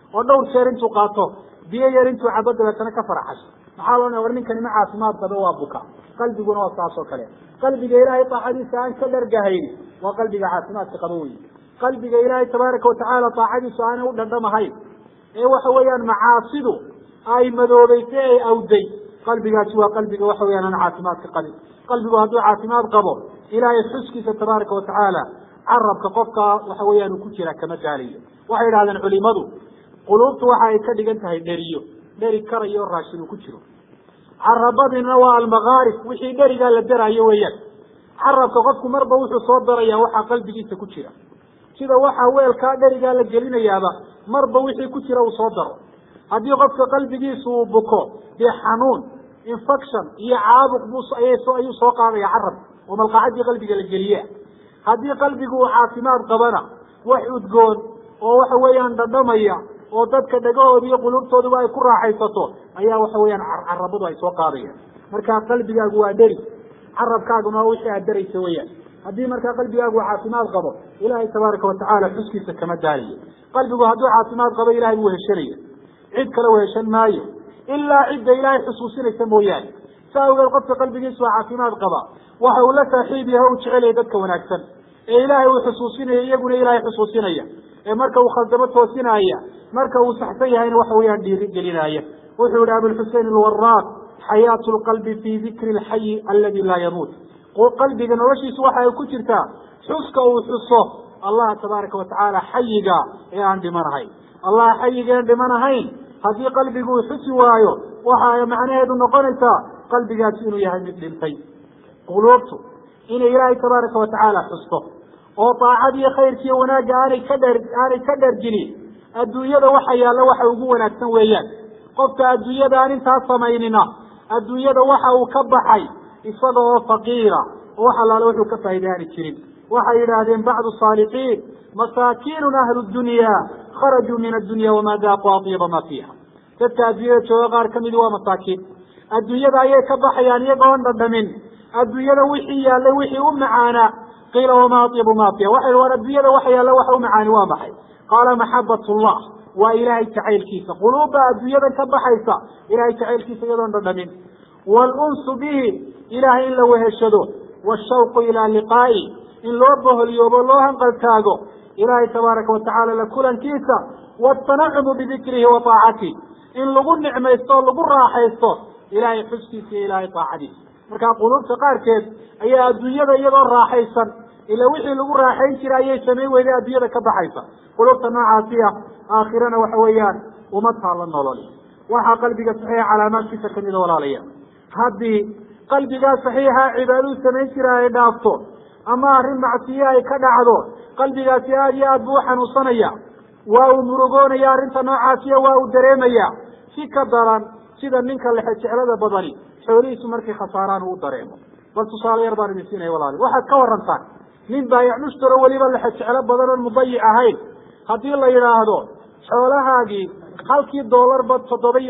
ودور شير انتو قاطو بيير انتو عبد لكنا كفرحش محاولنا ورنكني مع عاصمات بدوا بكا قلبي قنا وصاصو كلام قلبي إلهي طاعدي سان كدر جهيني وقلبي عاصمات قضوي قلبي إلهي تبارك وتعالى طاعدي سان ودندم هاي اي وحويان معاصده اي مدوبيتي او دي قلبي سوى قلبي وحويان عاصمات قلبي قلبي هذو عاصمات قبو إلهي حسكي تبارك وتعالى عربك قفك وحويان كجرا كما قالي وحيد هذا العلماء قلوبته waxay ka dhigan tahay dhariyo dhari karayo raashin ku jiro carabadina waa almagharib wixii dhariga la darayo weeyaan carabka qofku marba wuxuu soo daraya waxa qalbigiisa ku jira sida waxa weelka dhariga la gelinayaaba marba wixii ku jira uu soo daro hadii qofka qalbigiisu uu buko bi xanuun infection iyo caabuq buu ayuu soo qaadaya carab oo malqaacadii qalbiga la geliya hadii qalbigu uu caafimaad qabana wax udgoon oo waxa weeyaan dhadhamaya oo dadka dhagahooda iyo qulubtooda ay ku raaxaysato ayaa waxa weeyaan carabadu ay soo qaadayaan marka qalbigaagu waa dhari carabkaaguna wixii aad darayso weeyaan hadii marka qalbigaagu caafimaad qabo ilaahay tabaaraka wa tacaala xuskiisa kama daaliyo qalbigu hadduu caafimaad qabo ilaahay wuu heshanaya cid kale weheshan maayo ilaa cidda ilaahay xusuusinaysa mooyaane saawgeed qofka qalbigiisu waa caafimaad qaba waxa uu la saaxiib yahay u jecel yahay dadka wanaagsan ee ilaahay uu xusuusinaya iyaguna ilaahay xusuusinaya marka uu khaldamo toosinaya marka uu saxsan yahay waxa weeyaan dhiiri gelinaya wuxuu yiri Abu Hussein al-Warraq hayatu al-qalbi fi dhikri al-hayy alladhi la yamut qalbiga noloshiisu waxa ay ku jirtaa xuska uu xuso Allah tabaaraka wa tacaala hayyiga ee aan dhimanahay Allah hayyiga aan dhimanahay hadii qalbigu uu xusi waayo waxa ay macnaheedu noqonaysaa qalbigaasi inuu yahay mid dhintay qulubtu in ilaahay tabaaraka wa tacaala xusto oo taacadii khayrkii wanaaga aanay ka dharjini adduunyada waxa yaala waxa ugu wanaagsan weeyaan qofka adduunyada aan intaas samaynina adduunyada waxa uu ka baxay isaga oo faqiira oo waxa laala wuxuu ka faa'iidaani jirin waxa yiraahdeen bacdu saalixiin masaakiin ahlu dunya kharaju min ad-dunya wama daaqu atyaba ma fiha dadka adduunyada jooga qaar kamid waa masaakiin adduunyada ayay ka baxayaan iyagoo aan dhadhamin adduunyada wixii yaala wixii u macaana قيل وما أطيب ما فيها وحي الدنيا وحي الله وحي معاني وامحي قال محبة الله وإلهي تعيل كيسا قلوب الدنيا كبحيسا إلهي تعيل كيسا يدون ردمين والأنس به إلهي إلا وهشدون والشوق إلى لقائي إن لوبه اليوم الله قد تاقو إلهي تبارك وتعالى لكلا كيسا والتنعم بذكره وطاعته إن لغو النعمة يستوى لغو الراحة يستوى إلهي حسكي في إلهي طاعته marka qulubta qaarkeed ayaa adduunyada iyadoo raaxaysan ila wixii lagu raaxayn jiray ayay sameey weeyay adduunyada ka baxaysa qulubta noocaasiya aakhirana waxa weeyaan uma taala nolol waxa qalbiga saxiix calaamaadkiisa kamid ah walaalayaal haddii qalbiga saxiixa cibaadadu sameyn jiray ay dhaafto ama arrin macsiyo ay ka dhacdo qalbigaasi aad iyo aad buu xanuunsanaya waa uu murugoonaya arrinta noocaasiya waa uu dareemaya si ka daran sida ninka la jeclada badani xoolihiisu markay khasaaraan uu dareemo bal tusaale yar baan idin siinay walaal waxaad ka warantaan nin baayac mushtaro waliba la jeclo badan oo mudayic ahayn haddii la yidhaahdo xoolahaagii halkii dollar bad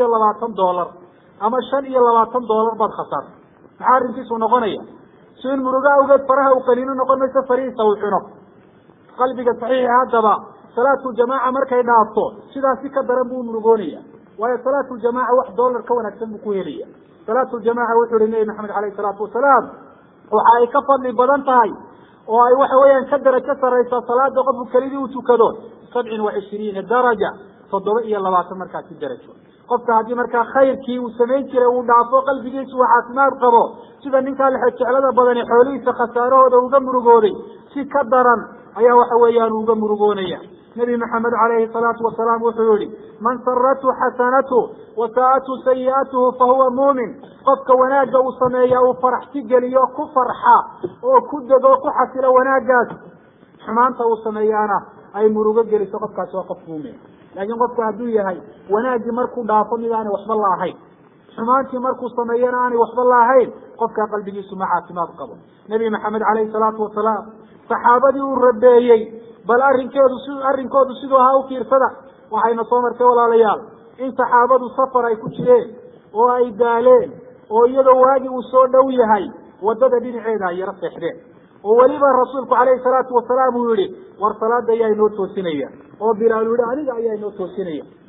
$7.20 ama $5.20 baad khasaartay maxaa arrinkiisu noqonaya si in muruga awgeed faraha uu qaniino noqon mayso farihiisa uu cuno qalbiga saxiixa haddaba salaatu jamaaca markay dhaafto sidaasi ka daran buu murugoonaya waayo salaatu jamaaca wax dollar ka wanaagsan buu ku helaya صلاة الجماعة وحول النبي محمد عليه الصلاة والسلام وحاي كفضل بدنتهاي وهي وحويا كدر كسر رئيس صلاة قبل كريدي وتكدون 27 درجة فضلئي الله بعث مركز الدرجة قفت هذه مركز خير كي وسمين كي ودعفو قلبي جيس وحاسمار قبو سيدا ننكا لحج على بدن حولي سخساره وغمر قوري سي كدرا ايا وحويا وغمر قونيا نبي محمد عليه الصلاة والسلام وحولي من سرته حسنته وساءته سيئته فهو مؤمن قفك وناجا وصميا وفرحتي قليا كفرحا وكدد وكحسل وناجات حمانته وصميانا أي مروقة قليا قفك سوقف مؤمن لكن قفك هدوية هاي وناجي مركو دافمي يعني وحب الله هاي حمانتي مركو صميانا يعني وحب الله هاي قفك قلبي سمعات ما قبل نبي محمد عليه الصلاة والسلام صحابتي والربيي بل أرنكودو سيدو هاو كيرسدا وحينا صومرتي ولا ليال إن صحابتو سفر أي كتشلين وأي دالين ويدو واجي وصول دوي هاي ودد دين عيدا يرفع حدين ووليبا الرسول عليه الصلاة والسلام يقول ورصلاة دي أي نوتو سينية وبلال ولي أي نوتو سينية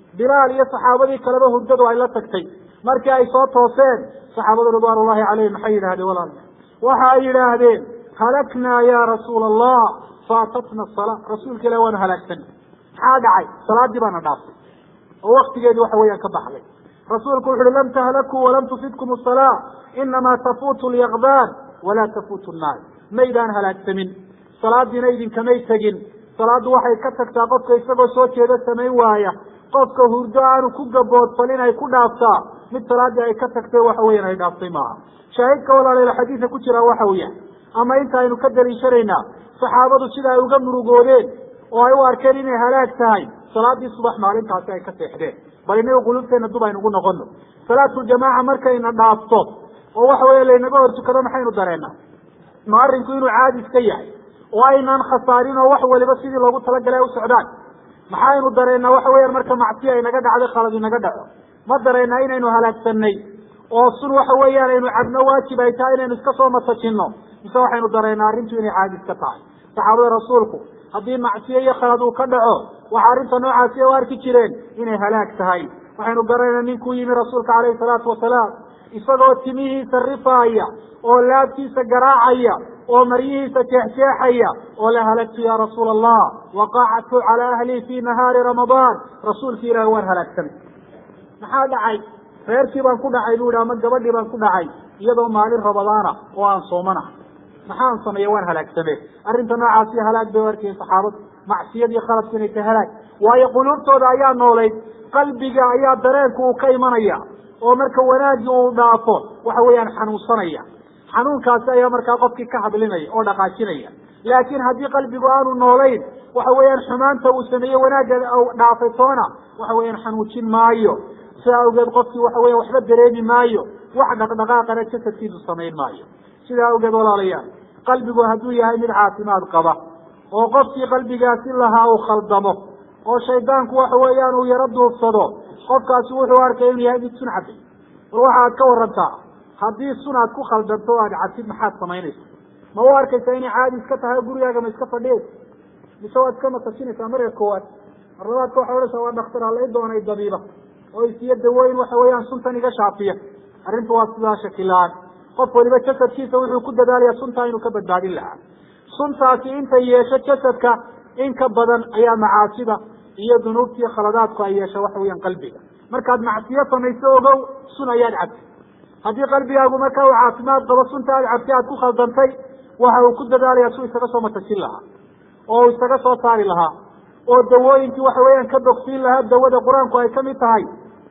bilaal iyo saxaabadii kaleba hurdadu ay la tagtay markii ay soo tooseen saxaabadu ridwaanullahi calayhim maxay yidhahdeen walaal waxa ay yidhaahdeen halaknaa ya rasuula allah faatatna asala rasuulka ilahi waanu halaagsanay maxaa dhacay salaadii baana dhaaftay oo waktigeedii waxa weeyaan ka baxday rasuulku wuxu uhi lam tahlakuu walam tufidkum asalaa inamaa tafuutu lyaqdaan walaa tafuutu nnaar maydaan halaagsamin salaadiina idinkamay tegin salaaddu waxay ka tagtaa qofka isagoo soo jeeda samayn waaya qofka hurdo aanu ku gaboodfalin ay ku dhaaftaa mid salaadii ay ka tagtay waxa weyan ay dhaaftay maaha shaahidka walaalayaal xadiidka ku jira waxa uu yahay ama inta aynu ka daliishanaynaa saxaabadu sida ay uga murugoodeen oo ay u arkeen inay halaag tahay salaadii subax maalintaasi ay ka seexdeen bal inagu qulubteena dub aynugu noqono salaatuljamaaca markayna dhaafto oo waxa weya laynaga hor tukado maxaynu dareenaa ma arrinku inuu caadi iska yahay oo aynaan khasaarin oo wax waliba sidii loogu talagalay ay u socdaan maxaynu dareenaa waxa weeyaan marka macsiya inaga dhacday khalad inaga dhaco ma dareenaa inaynu halaagsanay oo sun waxa weeyaan aynu cabno waajib ay tahay inaynu iska soo masajinno mise waxaynu dareenaa arrintu inay caadi iska tahay saxaabada rasuulku haddii macsiye iyo khalad uu ka dhaco waxa arrinta noocaasi u arki jireen inay halaag tahay waxaynu garanayna ninkuu yimi rasuulka calayhi salaatu wasalaam isagoo timihiisa rifaaya oo laabtiisa garaacaya oo maryihiisa jeexjeexaya oo la halagtu ya rasuula allah waqactu calaa ahlii fi nahaari ramadaan rasuulki ilaahi waan halaagsanay maxaa dhacay reerkii baan ku dhacay buu ihi ama gabadhii baan ku dhacay iyadoo maalin ramadaana oo aan soomana maxaan sameeya waan halaagsame arrinta noocaasi halaag bay u arkayeen saxaabadu macsiyadii khaladku inay tahay halaag waayo quluubtooda ayaa noolayd qalbiga ayaa dareenku uu ka imanaya oo marka wanaagii uu dhaafo waxa weeyaan xanuunsanaya xanuunkaasi ayaa markaa qofkii ka hadlinaya oo dhaqaajinaya laakiin haddii qalbigu aanu noolayn waxa weeyaan xumaanta uu sameeyey wanaagga dhaafay toona waxa weeyaan xanuujin maayo sidaa awgeed qofkii waxa weya waxba dareemi maayo wax dhaqdhaqaaqana jasadkiisu samayn maayo sidaa awgeed walaalayaal qalbigu hadduu yahay mid caafimaad qaba oo qofkii qalbigaasi lahaa uu khaldamo oo shaydaanku waxa weeyaan uu yaro duufsado qofkaasi wuxuu arkay inuu yahay mid sun cabay war waxa aad ka warantaa haddii sun aad ku khaldanto o aad cabtid maxaad samaynaysa ma u arkaysaa inay caadi iska tahay oo gurigaaga ma iska fadhiyaysa mise waad iska masajinaysaa marka koowaad mar labaadka waxaa odhanaysaa waa dhakhtar halay doonay dabiiba oo isiyo dawooyin waxa weeyaan suntan iga shaafiya arrintu waa sidaa shakilaan qof waliba jasadkiisa wuxuu ku dadaalaya suntaa inuu ka badbaadin lahaa suntaasi intay yeesho jasadka in ka badan ayaa macaasida iyo dunuubtiiyo khaladaadku ay yeesha waxa weeyaan qalbiga markaad macsiyo samayso ogow sun ayaad cabtay haddii qalbigaagu marka uu caafimaad qabo sunta aad cabtay aad ku khaldantay waxa uu ku dadaalaya suu isaga soo matajin lahaa oo uu isaga soo saari lahaa oo dawooyinkii waxa weeyaan ka bogsiin lahaa dawada qur-aanku ay kamid tahay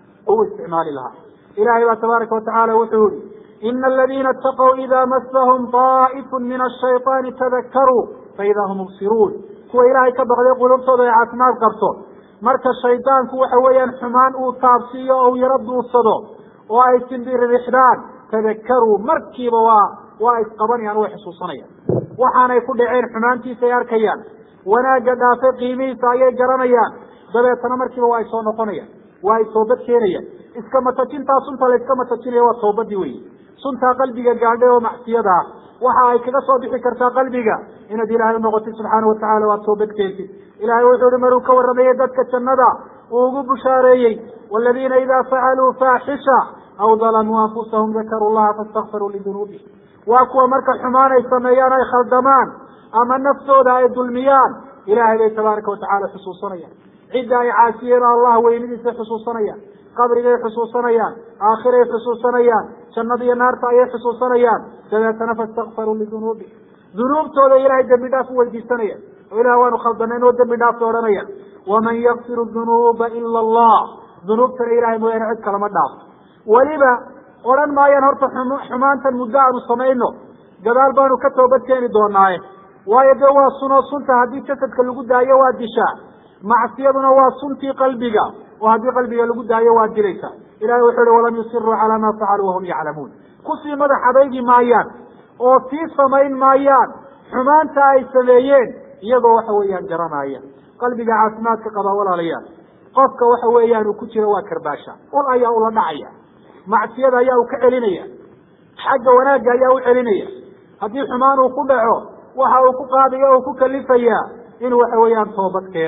u isticmaali lahaa ilahay baa tabaaraka watacaala wuxuu yihi ina aladina itaqw ida masahum طaa'ifun min ashayطaani tadakaruu faida hum mubsiruun kuwa ilaahay ka baqday qulubtooda ay caafimaad qabto marka shaydaanku waxa weeyaan xumaan uu taabsiiyo oo yaro duursado oo ay sindiririxdaan tadakaruu markiiba waa isqabanayaan way xusuusanayaan waxaanay ku dhaceen xumaantiisa ay arkayaan wanaagga dhaafay qiimihiisa ayay garanayaan dabeetana markiiba waa ay soo noqonayaan waa ay toobad keenayaan iska matajintaa sunta la iska matajinaya waa toobadii wey suntaa qalbiga gaadhay oo macsiyada ah waxa ay kaga soo bixi kartaa qalbiga inaad ilaahay unoqotid subxaana watacala waa toobad keentid ilahay wuxuu hi maruu ka warramayey dadka jannada uu ugu bushaareeyey waladiina idaa facaluu faaxisha aw dalamuu anfusahum dakaruu llaha faاstakfaruu lidunuubihim waa kuwa marka xumaan ay sameeyaan ay khaldamaan ama naftooda ay dulmiyaan ilaahay bay tabaaraka watacala xusuusanayaan cidda ay caasiyeen oo allah weynidiisay xusuusanayaan qabrigay xusuusanayaan aakhiray xusuusanayaan jannada iyo naarta ayay xusuusanayaan dabeetana faاstakfaruu lidunuubihim dunuubtooda ilahay dembi dhaaf u weydiisanayaan oo ilah waanu khaldanayn oo dembi dhaafta odhanayaan waman yakfiru dunuuba ila allah dunuubtana ilahay mooyaane cid kalama dhaafo weliba odhan maayaan horta xumaantan muddo aanu samayno gadaal baanu ka toobad keeni doonaaye waayo dee waa sunoo sunta haddii jasadka lagu daayo waa dishaa macsiyaduna waa suntii qalbiga oo haddii qalbiga lagu daayo waa dilaysa ilahay wuxuu hi walam yusiruu calaa ma facaluu wahum yaclamuun kusii madax adaygi maayaan oo sii samayn maayaan xumaanta ay sameeyeen iyagoo waxa weeyaan garanaya qalbiga caafimaadka qaba walaalayaal qofka waxa weeyaan uu ku jiro waa karbaasha ul ayaa ula dhacaya macsiyada ayaa uu ka celinaya xagga wanaagga ayaa u celinaya haddii xumaan uu ku dhaco waxa uu ku qaadaya o ku kalifaya inuu waxa weeyaan toobad keeno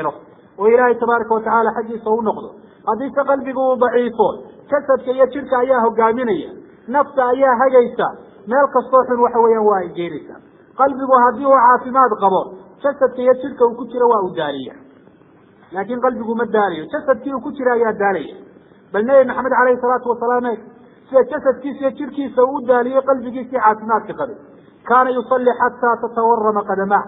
وإلهي تبارك وتعالى حجي سونقض حديث قلبه ضعيف جسدك يا جلك أياه قامنية نفس أياه هجيسة مالك الصوح وحويا واي جيرسة قلبه هديه عاصمات قبر جسدك يا جلك وكتر وأدارية لكن قلبه ما الدارية جسدك وكتر يا دارية بل نبي محمد عليه الصلاة والسلام جسدك يا جلك سأدارية قلبك في عاصمات قبر كان يصلي حتى تتورم قدمه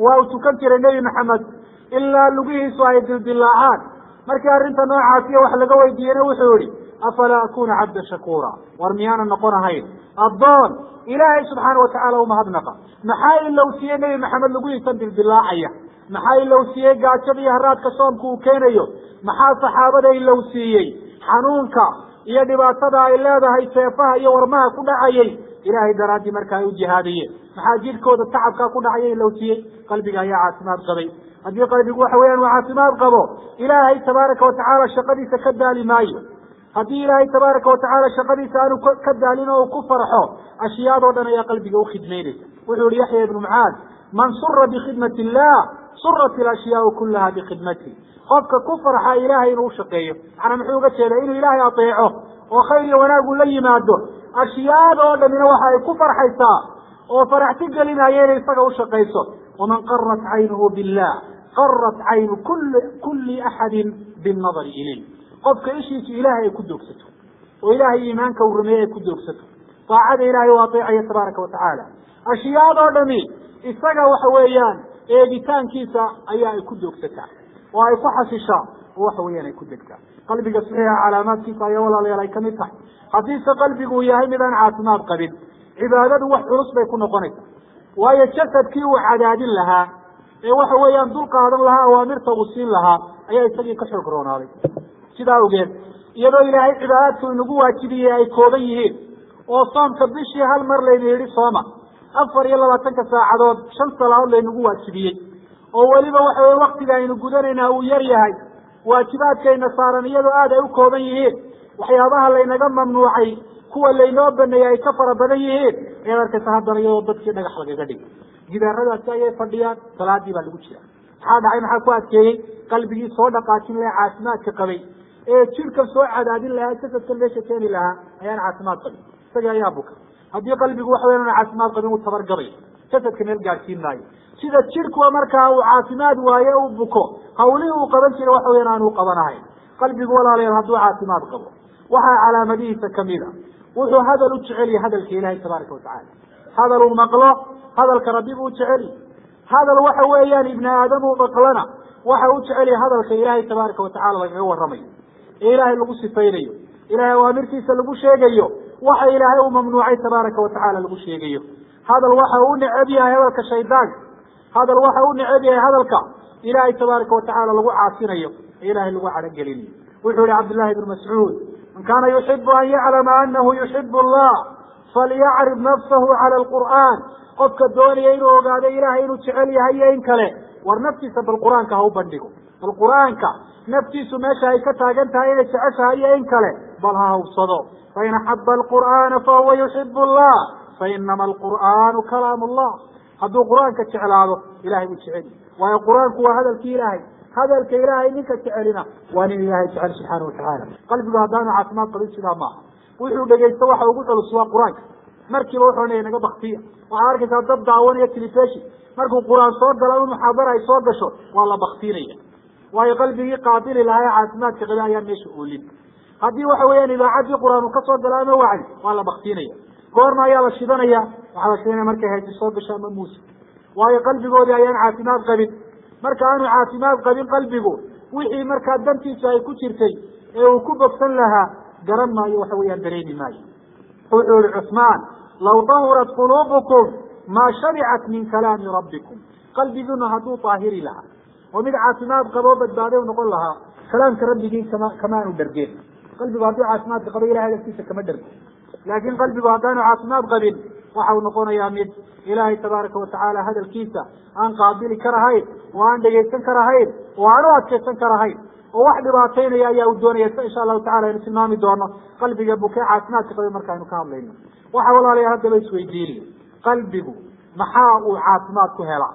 وتكثر النبي محمد إلا لقيه سوايد الدلاعات markii arinta noocaasiya wax laga weydiiyay wuxuu yiri afala akuna abda shakura warmiyana noqonahay adoon ilaahay subhanahu wa ta'ala uma hadnaqa maxay law siiyay nabi maxamed lagu yisadil bilaacaya maxay law siiyay gaajada haraadka soomku uu keenayo maxaa saxaabada law siiyay xanuunka iyo dhibaatada ay leedahay seefaha iyo warmaha ku dhacayay ilaahay daraadi markaa ay u jihaadiyeen maxaa jidkooda tacabka ku dhacayay law siiyay qalbiga ayaa caafimaad qabay haddii qalbigu waxa weeyaan waa caafimaad qabo ilaahay tabaaraka wa tacaala shaqadiisa ka daali maayo haddii ilaahay tabaaraka wa tacaala shaqadiisa aanu ka daalin oo ku farxo ashyaadoo dhan ayaa qalbiga u khidmaynaysa wuxuu yihi yaxya ibnu mucaad man sura bikhidmati illah surat alashyaau kullaha bikhidmati qofka ku farxa ilaahay inuu shaqeeyo macnaa muxuu uga jeedaa inuu ilaahay ateeco oo khayr iyo wanaag uu la yimaado ashyaadoo dhanina waxa ay ku farxaysaa oo faraxti gelinaya inay isaga u shaqayso waman qarat caynuhu billah قرت عين كل أحد بالنظر إليه قفك إشيك إلهي كدوكسته وإلهي إيمانك ورميه كدوكسته طاعة إلهي واطيعه تبارك وتعالى أشياء ضمي إستقى وحويان إيجتان كيسا أيها كدوكسته وهي فحص الشام وحويان كدوكسته قلبك صحيح علامات كيسا يا ولا ليلي كمتح حديث قلبك وياهي مدان عاصمات قبل عبادة وحرص بيكون قنيت وهي جسد كيو عداد لها waxa weeyaan dul qaadan lahaa awaamirta uu siin lahaa ayaa isagii ka xoog roonaaday sidaa ogeed iyadoo ilaahay cibaadadku inagu waajibiyey ay kooban yihiin oo soomka bishii hal mar layna yidhi sooma 24 saacadood 5 salaadood laynagu waajibiyey oo weliba waxa weeye waqtiga aynu gudanaynaa uu yar yahay waajibaadkayna saaran iyadoo aad ay u kooban yihiin waxyaabaha laynaga mamnuucay kuwa laynoo baneeyay ay ka fara badan yihiin ee markaas haddana iyadoo dadkii dhagax lagaga dhigay gidaaradaasi ayay fadhiyaan salaadii baa lagu jira maxaa dhacay maxaa ku adkeeyey qalbigii soo dhaqaajin lahaa caafimaadka qabay ee jirka soo cadaadin lahaa jasadka meesha keeni lahaa ayaan caafimaad qabin isaga ayaa buka haddii qalbigu waxa weeyaan caafimaad qabin uu tabargabay jasadka meel gaarsiin maayo sida jirkuwa markaa uu caafimaad waaye uu buko hawlihii uu qaban jira waxa weeyaan aanu qabanahayn qalbigu walaalayaal hadduu caafimaad qabo waxaa calaamadihiisa kamida wuxuu hadal u jecel yahay hadalka ilaahay tabaaraka watacaala hadal uu maqlo hadalka rabbi buu jecel hadal waxa weeyaan ibn aadam uu maqlana waxa uu jecel hadalka ilaahay tabaaraka watacaala laga warramayo ilaahay lagu sifaynayo ilaahay waamirtiisa lagu sheegayo waxa ilaahay uu mamnuucay tabaaraka watacaala lagu sheegayo hadal waxa uu necab yahay hadalka shaydaanka hadal waxa uu necab yahay hadalka ilaahay tabaaraka watacaala lagu caasinayo ilaahay lagu caragelinayo wuxuu yiri Abdullah ibn Mas'ud man kana yuhibbu an ya'lama annahu yuhibbu Allah falyacrib nafsahu ala alquran qofka doonaya inuu ogaado ilaahay inuu jecel yahay in kale war naftiisa bal quraanka ha u bandhigo bal quraanka naftiisu meesha ay ka taagan tahay inay jeceshahay in kale bal ha hubsado fa in habba alqur'ana fa huwa yuhibbu Allah fa innama alqur'anu kalaam Allah hadduu quraanka jeclaado ilaahay uu jecel waayo quraanku waa hadalkii ilaahay hadalka ilaahay ninka jecelina waa nin ilaahay jecel subhanahu wa ta'ala qalbigu haddaanu caafimaad qabin sidaa maaha wuxuu dhageysto waxa ugu culus waa quraanka markiiba wuxuu leeyahay naga baktiya waxa arkaysaa dad daawanaya television markuu quraan soo galo oo muxaadara ay soo gasho waa la baktiinaya waayo qalbigii qaabili lahaa caafimaadka qaba ayaa meesha oolin haddii waxa weeyaan idaacadii quraan ka soo galo ama wacdi waa la baktiinaya goorma ayaa la shidanaya waxa la shidanaya markay hayso soo gasho ama muus waayo qalbigoodii ayaan caafimaad qabin marka aanu caafimaad qabin qalbigu wixii markaa dantiisa ay ku jirtay ee uu ku bogsan lahaa garan maayo waxa weeyaan dareemi maayo wuxuu yiri Uthman law tahurat qulubukum ma shari'at min kalaami rabbikum qalbiguna hadduu taahiri lahaa oo mid caafimaad qabo badbaado noqon lahaa kalaamka rabbigii kama aanu dhargeen qalbigu hadduu caafimaad qabo ilaahay agtiisa kama dhargo laakiin qalbigu haddaanu caafimaad qabin waxa uu noqonayaa mid ilaahay tabaaraka watacaala hadalkiisa aan qaabili karahayn oo aan dhegeysan karahayn oo aan u adkeysan karahayn oo wax dhibaataynaya ayaa uu doonaya insha allahu tacala inuu tilmaami doono qalbiga bukee caafimaadka qaba markaaynu ka hadlayno waxa walaalayaal haddaba isweydiinaya qalbigu maxaa uu caafimaad ku helaa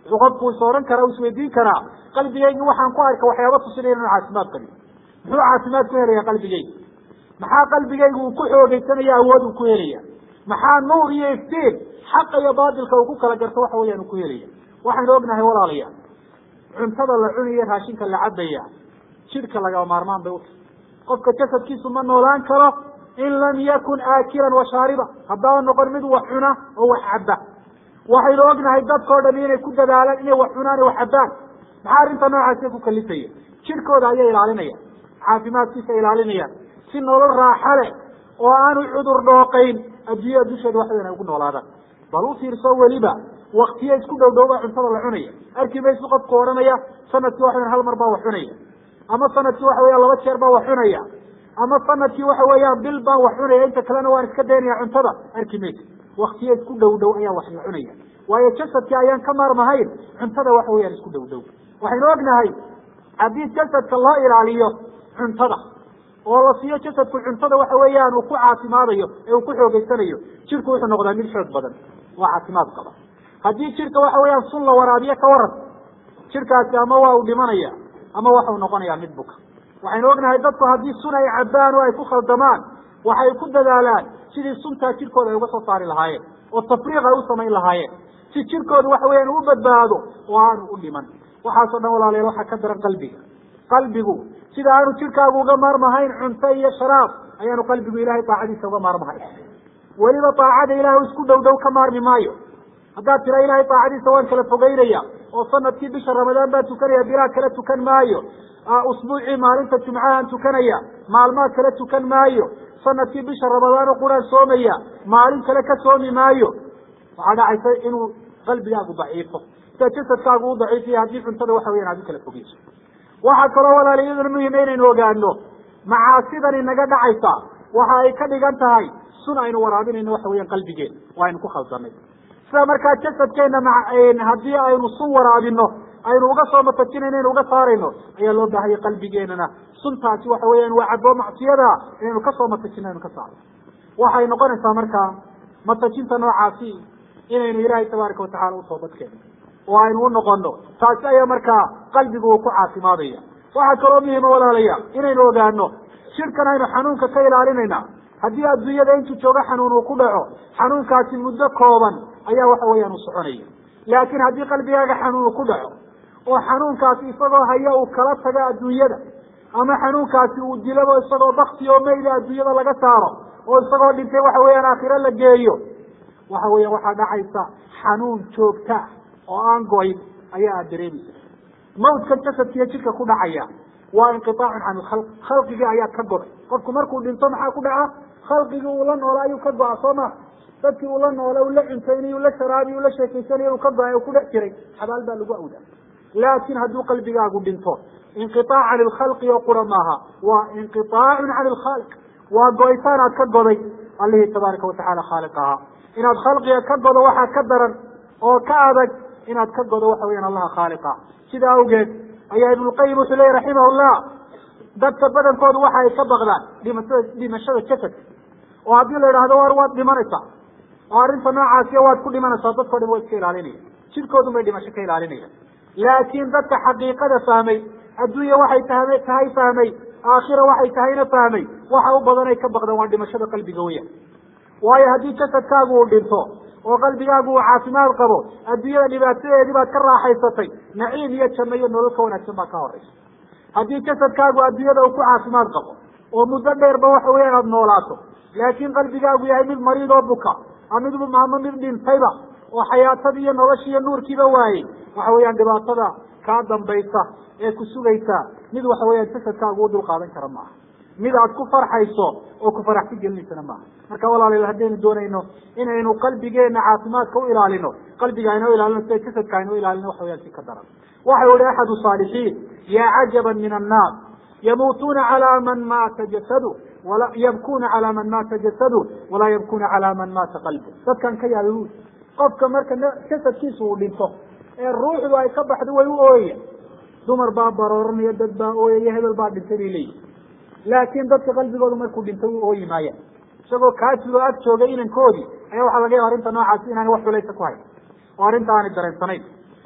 qofku sooran kara uu isweydiin karaa qalbigayga waxaan ku arkaa waxyaabo tusinaya inuu caafimaad qabo muxuu caafimaad ku helaya qalbigayga maxaa qalbigaygu uu ku xoogaysanaya awood uu ku helaya maxaa nuur iyo iftiin xaqa iyo baadilka uu ku kala garto waxa weeyaan uu ku helaya waxaan ognahay walaalayaal cuntada la cunayo raashinka la cabaya jidhka laga maarmaan bay u tahay qofka jasadkiisu ma noolaan karo in lam yakun aakilan wa shaariba haddaba noqon mid wax cuna oo wax cabba waxaynu ognahay dadkao dhan inay ku dadaalaan inay wax cunaan oo wax cabbaan maxaa arrinta noocaasi ku kalifaya jidhkooda ayay ilaalinayaan caafimaadkiisa ilaalinayaan si nolol raaxa leh oo aanu cudur dhooqayn adduunyada dusheeda wax weyn ay ugu noolaadaan bal u fiirso weliba waktiya isku dhowdhowba cuntada la cunaya arki maysu qofku odhanaya sanadkii waxa weyan hal mar baa wax cunaya ama sanadkii waxa weeyaan 2 jeer baa wax cunaya ama sanadkii waxa weeyaan bil baan wax cunaya inta kalena waan iska daynaya cuntada arki mayso waktiya isku dhowdhow ayaa wax la cunaya waayo jasadkii ayaan ka maarmahayn cuntada waxa weeyaan isku dhowdhow waxaynu ognahay haddii jasadka loo ilaaliyo cuntada oo la siiyo jasadku cuntada waxa weeyaan uu ku caafimaadayo ee uu ku xoogeysanayo jirku wuxuu noqdaa mid xoog badan waa caafimaad qaba haddii jirka waxa weeyaan sun la waraabiyo ka waran jirkaasi ama waa uu dhimanaya ama waxa uu noqonayaa mid buka waxaynu ognahay dadku haddii sun ay cabbaan oo ay ku khaldamaan waxay ku dadaalaan sidii suntaa jirkooda ay uga soo saari lahaayeen oo tafriiq ay u samayn lahaayeen si jirkooda waxa weeyaan u badbaado oo aanu u dhiman waxaasoo dhan walaalayaal waxaa ka daran qalbigu sida aanu jirkaagu uga maarmahayn cunto iyo sharaab ayaanu qalbigu ilahay daacadiisa uga maarmahayn weliba daacada ilahay isku dhowdhow ka maarmi maayo haddaad tira ilahay daacadiisa waan kala fogeynaya oo sanadkii bisha ramadaan baan tukanaya bilaa kala tukan maayo usbuucii maalinta jumcahaan tukanaya maalmaha kala tukan maayo sanadkii bisha ramadaan oo quraan soomaya maalin kale ka soomi maayo waxaa dhacaysa inuu qalbigaagu daciifo sida jasadkaagu u daciifiya haddii cuntada waxa weyan aad u kala fogeyso waxaa kaloo walaala iyaduna muhima inaynu ogaano macaasidani naga dhacaysa waxa ay ka dhigan tahay sun aynu waraabinayno waxa weeyaan qalbigeena waa aynu ku khaldanay sida markaa jasadkeena haddii aynu sun waraabino aynu uga soo matajinayno aynu uga saarayno ayaa loo baahaya qalbigeenana suntaasi waxa weeyaan waa cadbo macsiyada inaynu kasoo matajino aynu ka saarno waxay noqonaysaa markaa matajinta noocaasi inaynu ilaahay tabaaraka watacala u toobadkeeno oo aynu u noqono taasi ayaa markaa qalbigu uu ku caafimaadaya waxaa kaloo muhima walaalayaal inaynu ogaano shirkan aynu xanuunka ka ilaalinayna haddii adduunyada intuu joogo xanuun uu ku dhaco xanuunkaasi muddo kooban ayaa waxa weeyaan u soconaya laakiin haddii qalbigaaga xanuun uu ku dhaco oo xanuunkaasi isagoo haya uu kala tago adduunyada ama xanuunkaasi uu dilabo isagoo bakti oo mayda adduunyada laga saaro oo isagoo dhintay waxa weeyaan aakhiro la geeyo waxa weeyaan waxaa dhacaysa xanuun joogta oo aan goyn ayaa aad dareemaysa mawdka jasadkiiyo jidhka ku dhacaya waa inqiaacun can ilkhalq khalqigii ayaad ka goday qofku markuu dhinto maxaa ku dhaca khalqigii uu la noola ayuu ka go-a soo ma dadkii uu la noola uu la cuntaynay uu la sharaabiy uu la sheekaysanay uu ka go-a ku dhex jiray xabaal baa lagu awdaa laakin hadduu qalbigaagu dhinto inqiaac can ilkhalqi oo qura maaha waa inqiaacun can ilkhaaliq waa go-itaan aad ka goday allihii tabaaraka watacala khaaliq ahaa inaad khalqiga ka godo waxaa ka daran oo ka adag inaad ka godo waxa weyaan allaha khaaliqa sida awgeed ayaa ibnulqayim wuxuu leeyahy raximahullah dadka badankoodu waxa ay ka baqdaan dhimashada jasadka oo haddii la idhaahdo war waad dhimanaysaa oo arrinta noocaasiya waad ku dhimanaysaa dadkao dhan waa iska ilaalinaya jidhkoodun bay dhimasho ka ilaalinaya laakiin dadka xaqiiqada fahmay adduunya waxay tahay fahmay aakhira waxay tahayna fahmay waxa u badan ay ka baqdaan waa dhimashada qalbiga weya waayo haddii jasadkaagu uu dhinto oo qalbigaagu uu caafimaad qabo adduunyada dhibaatadeedii baad ka raaxaysatay naciim iyo janno iyo nolol ka wanaagsan baa ka horaysa haddii jasadkaagu adduunyada uu ku caafimaad qabo oo muddo dheerba waxa weeyaan aada noolaato laakiin qalbigaagu yahay mid mariid oo buka ama mid dhintayba oo xayaatadii iyo noloshii iyo nuurkiiba waayey waxa weeyaan dhibaatada kaa dambaysa ee ku sugaysa mid waxa weeyaan jasadkaagu u dul qaadan kara maaha mid aad ku farxayso oo ku faraxsi gelinaysana maaha marka walaalayaal haddaynu doonayno inaynu qalbigeena caafimaadka u ilaalino qalbiga aynoo ilaalino sida jasadka aynoo ilaalino waxa weyaan si ka daran waxau ihi axadu saalixiin yaa cajaban min annaas yamuutuuna calaa man maata jasadu yabkuna calaa man maata jasadu walaa yabkuna calaa man maata qalbu dadkan ka yaaba buuli qofka marka jasadkiisa uu dhinto ee ruuxdu ay ka baxdo way u ooyaya dumar baa barooranaya dad baa ooyaya hebel baa dhintay bay leeyihi laakiin dadka qalbigoodu markuu dhintay u ooyi maayaan isagoo kaafir oo ag joogay inankoodii ayaa waxaa laga yaaba arrinta noocaasi inaani wax culaysa ku hayn oo arrinta aanay dareensanayn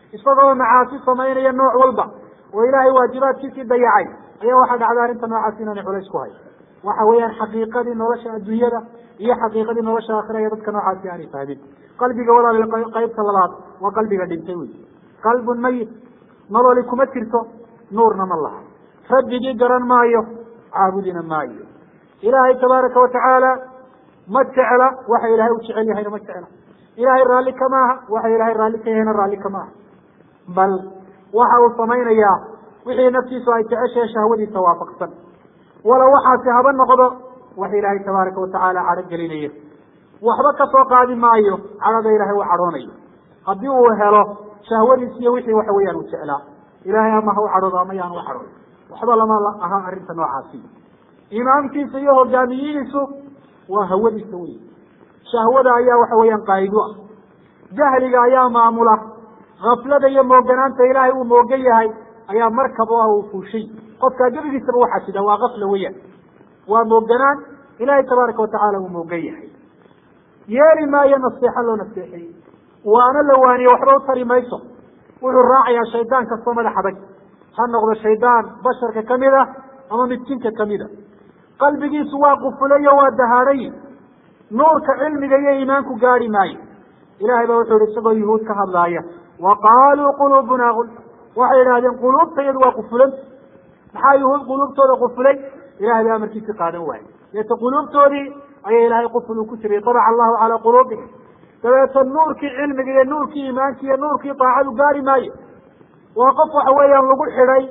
isagoo macaasi samaynaya nooc walba oo ilaahay waajibaadkiisii dayacay ayaa waxaa dhacda arrinta noocaas inaanay culays ku hay waxa weeyaan xaqiiqadii nolosha adduunyada iyo xaqiiqadii nolosha aakhira ee dadka noocaasi aanay fahmin qalbiga walaal qaybta labaad waa qalbiga dhintay wey qalbun mayit nololi kuma jirto nuurna ma laha rabbigii garan maayo caabudina maayo ilaahay tabaaraka watacaala ma jecla waxa ilaahay u jecel yahayna ma jecla ilaahay raalli kama aha waxa ilaahay raalli ka yahayna raalli kama aha bal waxa uu samaynayaa wixii naftiisu ay jeceshahay shahwadiisa waafaqsan wala waxaasi haba noqdo wax ilaahay tabaaraka watacaala cadho gelinayo waxba kasoo qaadi maayo cadhada ilaahay u cadhoonayo haddii uu helo shahwadiis iyo wixii waxa weeyaan uu jeclaa ilaahay ama ha u cadhoodo ama yaan u cadhoon waxba lama aha arrinta noocaasi imaamkiisa iyo hogaamiyihiisu waa hawadiisa wey shahwada ayaa waxa weeyaan qaa'ido ah jahliga ayaa maamula gaflada iyo mooganaanta ilaahay uu moogan yahay ayaa markab oo ah uu fuushay qofkaa gebigiisaba waxaa jida waa gafla weeyaan waa mooganaan ilaahay tabaaraka watacaala uu moogan yahay yeeli maayo naseexo loo naseexeeyey waana la waaniye waxba u tari mayso wuxuu raacayaa shaydaan kastoo madax adag ha noqdo shaydaan basharka kamid ah ama midkinka kamid a qalbigiisu waa qufulayo waa dahaaray nuurka cilmiga iyo iimaanku gaari maayo ilahay baa wuxuu yihi isagoo yuhuud ka hadlaaya wa qaaluu quluubuna waxay idhahdeen quluubta iyadu waa qufulan maxaa yuhuud quluubtooda qufulay ilahay baa amarkiisi qaadan waaye deeta quluubtoodii ayaa ilaahay quful uu ku jiray tabaca allahu calaa quluubihim dabeeta nuurkii cilmiga iyo nuurkii iimaanki iyo nuurkii daacadu gaari maayo waa qof waxa weeyaan lagu xidhay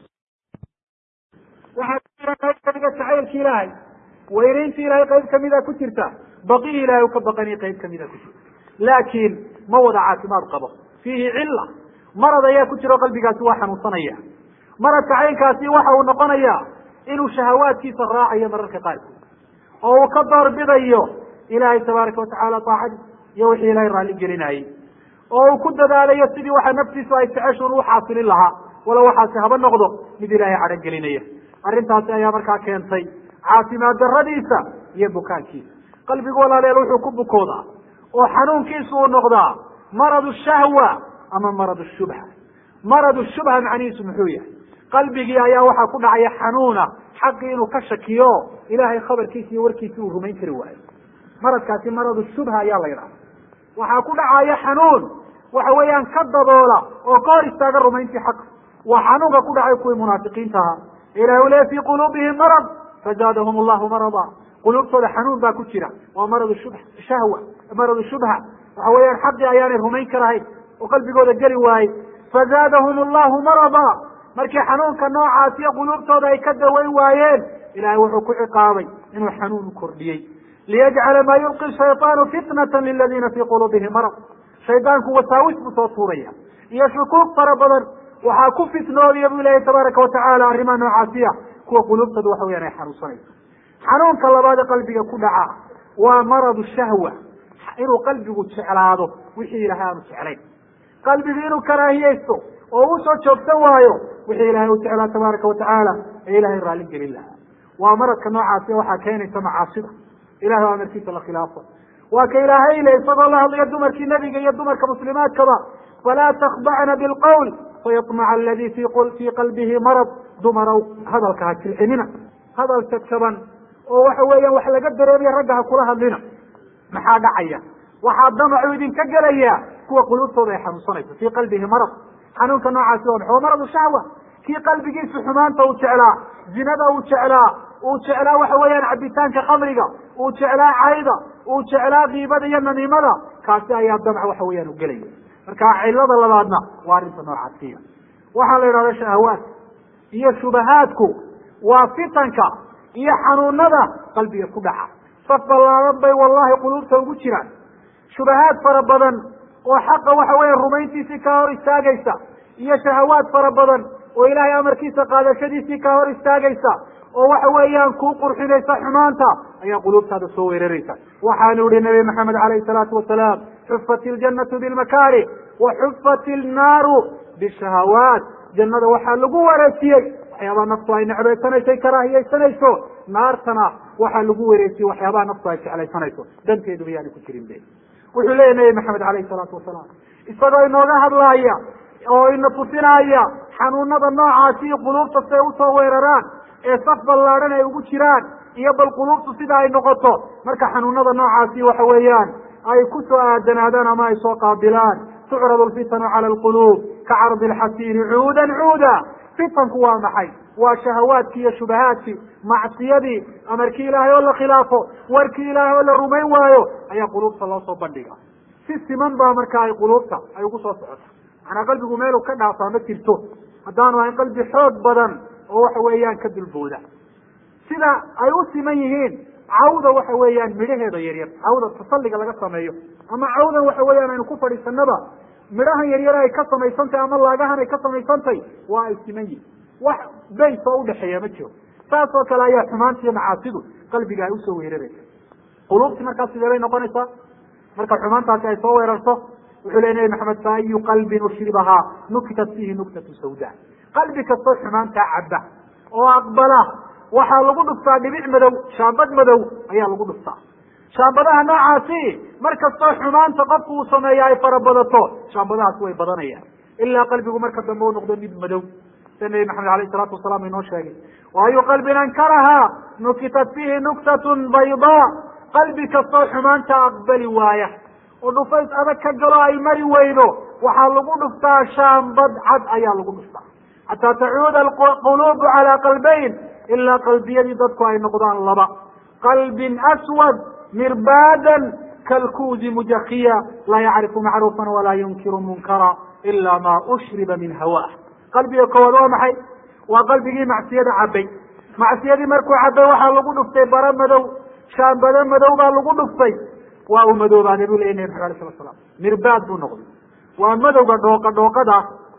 waxaa jira qayb kamida jacaylki ilaahay weynayntii ilahay qayb kamida ku jirta baqii ilahay u ka baqani qayb kamida ku jirta laakiin ma wada caafimaad qabo fiihi cilla marad ayaa ku jiro qalbigaasi waa xanuunsanaya maradka caynkaasi waxa uu noqonayaa inuu shahawaadkiisa raacayo mararka qaarkood oo uu ka doorbidayo ilaahay tabaaraka watacaala daacadi iyo wixii ilahay raalli gelinayey oo uu ku dadaalayo sidii waxa naftiisu ay jeceshuun u xaasilin lahaa wala waxaasi haba noqdo mid ilaahay cadho gelinaya arrintaasi ayaa markaa keentay caafimaad daradiisa iyo bukaankiisa qalbigu walaaleel wuxuu ku bukoodaa oo xanuunkiisu uu noqdaa maradu shahwa ama maradu shubha maradu shubha macnihiisu muxuu yahay qalbigii ayaa waxaa ku dhacaya xanuuna xaqii inuu ka shakiyo ilaahay khabarkiisa iyo warkiisa uu rumayn kari waayo maradkaasi maradu shubha ayaa la yidhaha waxaa ku dhacaya xanuun waxa weeyaan ka daboola oo ka hor istaaga rumayntii xaqa waa xanuunka ku dhacay kuwii munaafiqiinta ahaa ilahi le fii quluubihim marad fazaadahum allahu marada quluubtooda xanuun baa ku jira waa maradu shahwa maradu shubha waxa weeyaan xaqii ayaanay rumayn karahayn oo qalbigooda geli waayey fazaadahum allahu marada markii xanuunka noocaasiyo quluubtooda ay ka dawayn waayeen ilahay wuxuu ku ciqaabay inuu xanuun u kordhiyey liyajcala maa yulqi shayطaanu fitnata liladiina fii quluubihim marad shaydaanku wasaawis buu soo tuuraya iyo shukuuq fara badan waxaa ku fitnoodaya bu ilahi tabaaraka watacaala arrimaha noocaasiya kuwa quluubtooda waxa weyaan ay xanuunsanayso xanuunka labaade qalbiga ku dhaca waa maradu shahwa inuu qalbigu jeclaado wixii ilahay aanu jeclayn qalbigu inuu karaahiyeysto oo uu soo joogsan waayo wixii ilahay u jeclaa tabaaraka watacaala ee ilahay raalli gelin lahaa waa maradka noocaasi waxaa keenaysa macaasida ilahay oo amarkiisa la khilaafo waa ka ilaahay le isagoo la hadlayo dumarkii nebiga iyo dumarka muslimaadkaba falaa takdacna bilqawl fayطmaca aladi fii qalbihi marad dumarow hadalka ha jilcinina hadal jabjaban oo waxa weeyaan wax laga dareemaya ragga ha kula hadlina maxaa dhacaya waxaa damacu idinka gelaya kuwa quluubtooda ay xanuunsanayso fii qalbihi marad xanuunka noocaasi waa maxa waa maradu shahwa kii qalbigiisu xumaanta uu jeclaa zinada uu jeclaa waxa weeyaan cabitaanka khamriga uu jeclaa cayda uu jeclaa kiibada iyo namiimada kaasi ayaa damc waxa weeyaan u gelaya marka cilada labaadna waa arrinta noocaasiya waxaa la yidhahda shahawaat iyo shubahaadku waa fitanka iyo xanuunada qalbiga ku dhaca saf ballaadan bay wallahi quluubta ugu jiraan shubahaad fara badan oo xaqa waxa weya rumayntiisii kaa hor istaagaysa iyo shahawaad fara badan oo ilaahay amarkiisa qaadashadiisii kaa hor istaagaysa oo waxa weeyaan kuu qurxinaysa xumaanta ayaa quluubtaada soo weeraraysa waxaanu ihi nabi maxamed alayhi salaatu wasalaam xufat iljanatu bilmakaarih wa xufat ilnaaru bishahawaat jannada waxaa lagu wareejiyey waxyaabaha naftu ay necbaysanayso karaahiyaysanayso naartana waxaa lagu wareejiyey waxyaabaha naftu ay jeclaysanayso danteeduba yaani ku jirin be wuxuu leeyahy nabi maxamed alayhi salaatu wasalaam isagoo inooga hadlaaya oo ina tusinaya xanuunada noocaasi quluubta say usoo weeraraan ee saf ballaadhan ay ugu jiraan iyo bal quluubtu sida ay noqoto marka xanuunada noocaasi waxa weeyaan ay ku soo aadanaadaan ama ay soo qaabilaan tucradu alfitanu cala alquluub ka cardi alxasiiri cuudan cuuda fitanku waa maxay waa shahawaadkii iyo shubahaadkii macsiyadii amarkii ilaahay oo la khilaafo warkii ilaahay oo la rumayn waayo ayaa quluubta loo soo bandhiga si siman baa marka ay quluubta ay ugu soo socota manaa qalbigu meelu ka dhaafaa ma jirto haddaanu ahayn qalbi xoog badan oo waxa weeyaan ka dulbooda sida ay u siman yihiin cawda waxa weeyaan midhaheeda yaryar cawda tasalliga laga sameeyo ama cawdan waxa weeyaan aynu ku fadhiisanaba midhahan yaryar ay ka samaysantahy ama laagahan ay ka samaysantay waa ay siman yihin wax bays oo udhexeeya ma jiro saas oo kale ayaa xumaanta iyo macaasidu qalbiga ay usoo weeraraysa quluubtii markaas sidee bay noqonaysaa marka xumaantaasi ay soo weerarto wuxuu ley nabi maxamed fa ayu qalbin ushribahaa nukitat fiihi nuktatu sawda qalbi kastoo xumaantaa cabba oo aqbala waxaa lagu dhuftaa dhibic madow shaambad madow ayaa lagu dhuftaa shaambadaha noocaasi mar kastoo xumaanta qofku uu sameeya ay farabadato shaambadahaasi way badanayaan ilaa qalbigu marka dambe u noqdo mid madow sida nabi maxamed alayh salaatu wasalaam inoo sheegay wa ayu qalbin ankarahaa nukitat fiihi nuktatun baydaa qalbi kastoo xumaanta aqbali waaya oo dhufays adag ka galo ay mari weydo waxaa lagu dhuftaa shaambad cad ayaa lagu dhuftaa xataa tacuuda alquluubu calaa qalbayn ilaa qalbiyadii dadku ay noqdaan laba qalbin aswad mirbaadan kalkuuzi mujakiya laa yacrifu macruufan walaa yunkiru munkara ila ma ushriba min hawa qalbiga koowaad waa maxay waa qalbigii macsiyada cabay macsiyadii markuu cabay waxaa lagu dhuftay bara madow shaambado madow baa lagu dhuftay waa uu madoobaade bu leya nabi maxamed alay sala slam mirbaad buu noqday waa madowga dhooqada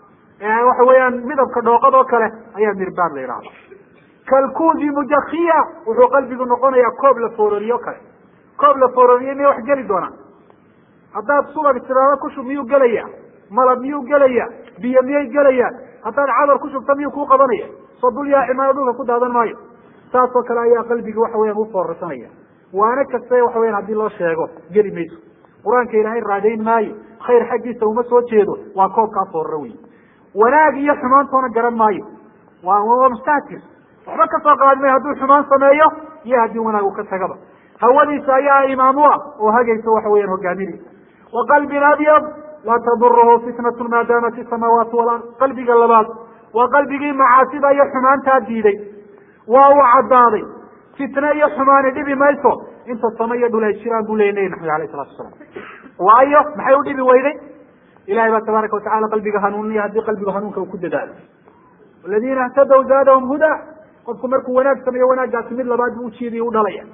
waxa weeyaan midabka dhooqad oo kale ayaa mirbaad la yidhahda kalkuuzi mujakiya wuxuu qalbigu noqonayaa koob la foororiyo kale koob la foororiye miyay wax geli doonaan haddaad subag tiraado kushub miyuu gelaya malab miyuu gelaya biyo miyay gelayaan haddaad cadar ku shubta miyuu kuu qabanaya soo dul yaa cimaado dhulka ku daadan maayo saas oo kale ayaa qalbigi waxa weyan u foorarsanaya waana kaste waxa weyan haddii loo sheego geli mayso qur-aanka ilaahay raadayn maayo khayr xaggiisa uma soo jeedo waa koobkaa fooraro wey wanaag iyo xumaantoona garan maayo waa mustahtir waxba kasoo qaadmay hadduu xumaan sameeyo iyo haddii wanaag uu ka tagaba hawadiisa ayaa imaam u ah oo hagaysa waxa weyan hogaaminaysa wa qalbin abyad laa taduruhu fitnatu maa daamat isamaawaatu walard qalbiga labaad waa qalbigii macaasida iyo xumaantaa diiday waa uu caddaaday fitne iyo xumaani dhibi mayso inta sama iyo dhul ay jiraan buu leya nabi maxamed alayh salatu wasalaam waayo maxay u dhibi weyday ilahay baa tabaaraka watacala qalbiga hanuuniya haddii qalbiga hanuunka uu ku dadaalo aladiina اhtadaw zaadahum huda qofku markuu wanaag sameeyo wanaaggaasi mid labaad buu ujiidiy u dhalaya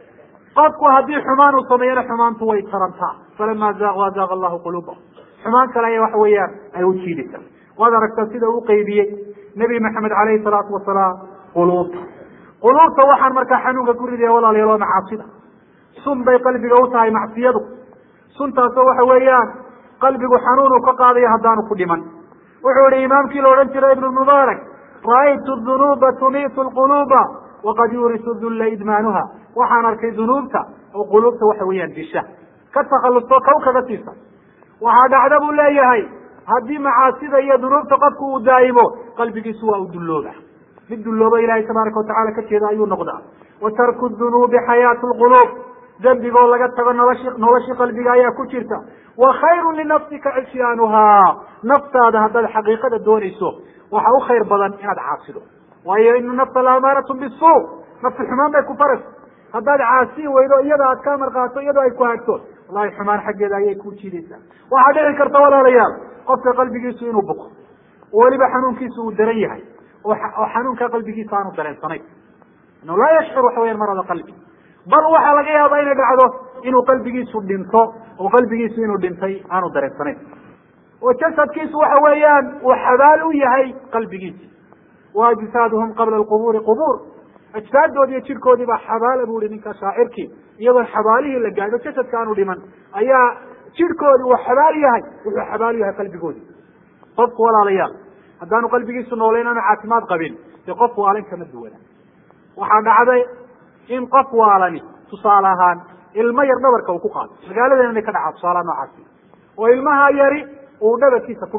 qofku haddii xumaan uu sameeyana xumaantu way tarantaa falama zaaqu azaaqa allahu quluubahum xumaan kale aya waxa weeyaan ay ujiidaysa waad aragtaa sida uu qeybiyey nebi maxamed alayhi salaatu wasalaam quluubta waxaan markaa xanuunka ku ridaya walaalayaal macaasida sun bay qalbiga u tahay macsiyadu suntaasoo waxa weeyaan qalbigu xanuun uu ka qaadayo haddaanu ku dhiman wuxuu ihi imaamkii la odhan jiray ibn mubaarak ra'aytu dunuuba tumiitu lquluuba waqad yurisu dulla idmaanuha waxaan arkay dunuubta oo quluubta waxa weeyaan disha ka takhalustoo kaw kaga siisa waxaa dhacda buu leeyahay haddii macaasida iyo dunuubta qofku uu daa'imo qalbigiisu waa u dullooba mid dullooba ilaahay tabaaraka watacala ka jeeda ayuu noqdaa wa tarku dunuubi xayaatu lquluub dembigoo laga tago noloshii qalbiga ayaa ku jirta wa khayru linafsika cisyaanuhaa naftaada haddaad xaqiiqada doonayso waxa u khayr badan inaad caasido waayo ina nafsa laamaaratun bisuu nafsi xumaan bay ku faraysa haddaad caasii weydo iyada aad ka amar qaato iyadoo ay ku hagto wallahi xumaan xaggeeda ayay ku jiidaysaa waxaa dhici karta walaalayaal qofka qalbigiisu inuu buko oo weliba xanuunkiisu uu daran yahay oo xanuunka qalbigiisa aanu dareensanayn inuu laa yashcur waxa weyan marada qalbi bal waxaa laga yaabaa inay dhacdo inuu qalbigiisu dhinto oo qalbigiisu inuu dhintay aanu dareensanayn oo jasadkiisu waxa weeyaan uu xabaal u yahay qalbigiisi wa ajsaaduhum qabla alqubuuri qubuur ajsaaddoodi iyo jirkoodii baa xabaala bu ihi ninka shaacirkii iyadoon xabaalihii la gaadho jasadka aanu dhiman ayaa jirhkoodii uu xabaal yahay wuxuu xabaal yahay qalbigoodi qofku walaalayaal haddaanu qalbigiisu nooleyn aanu caafimaad qabin dee qof waalan kama duwana waxaa dhacday in qof waalani tusaale ahaan ilmo yar dhabarka uu ku qaado magaaladeena inay ka dhacaa tusaalaha noocaasi oo ilmaha yari uu dhabarkiisa ku dhinto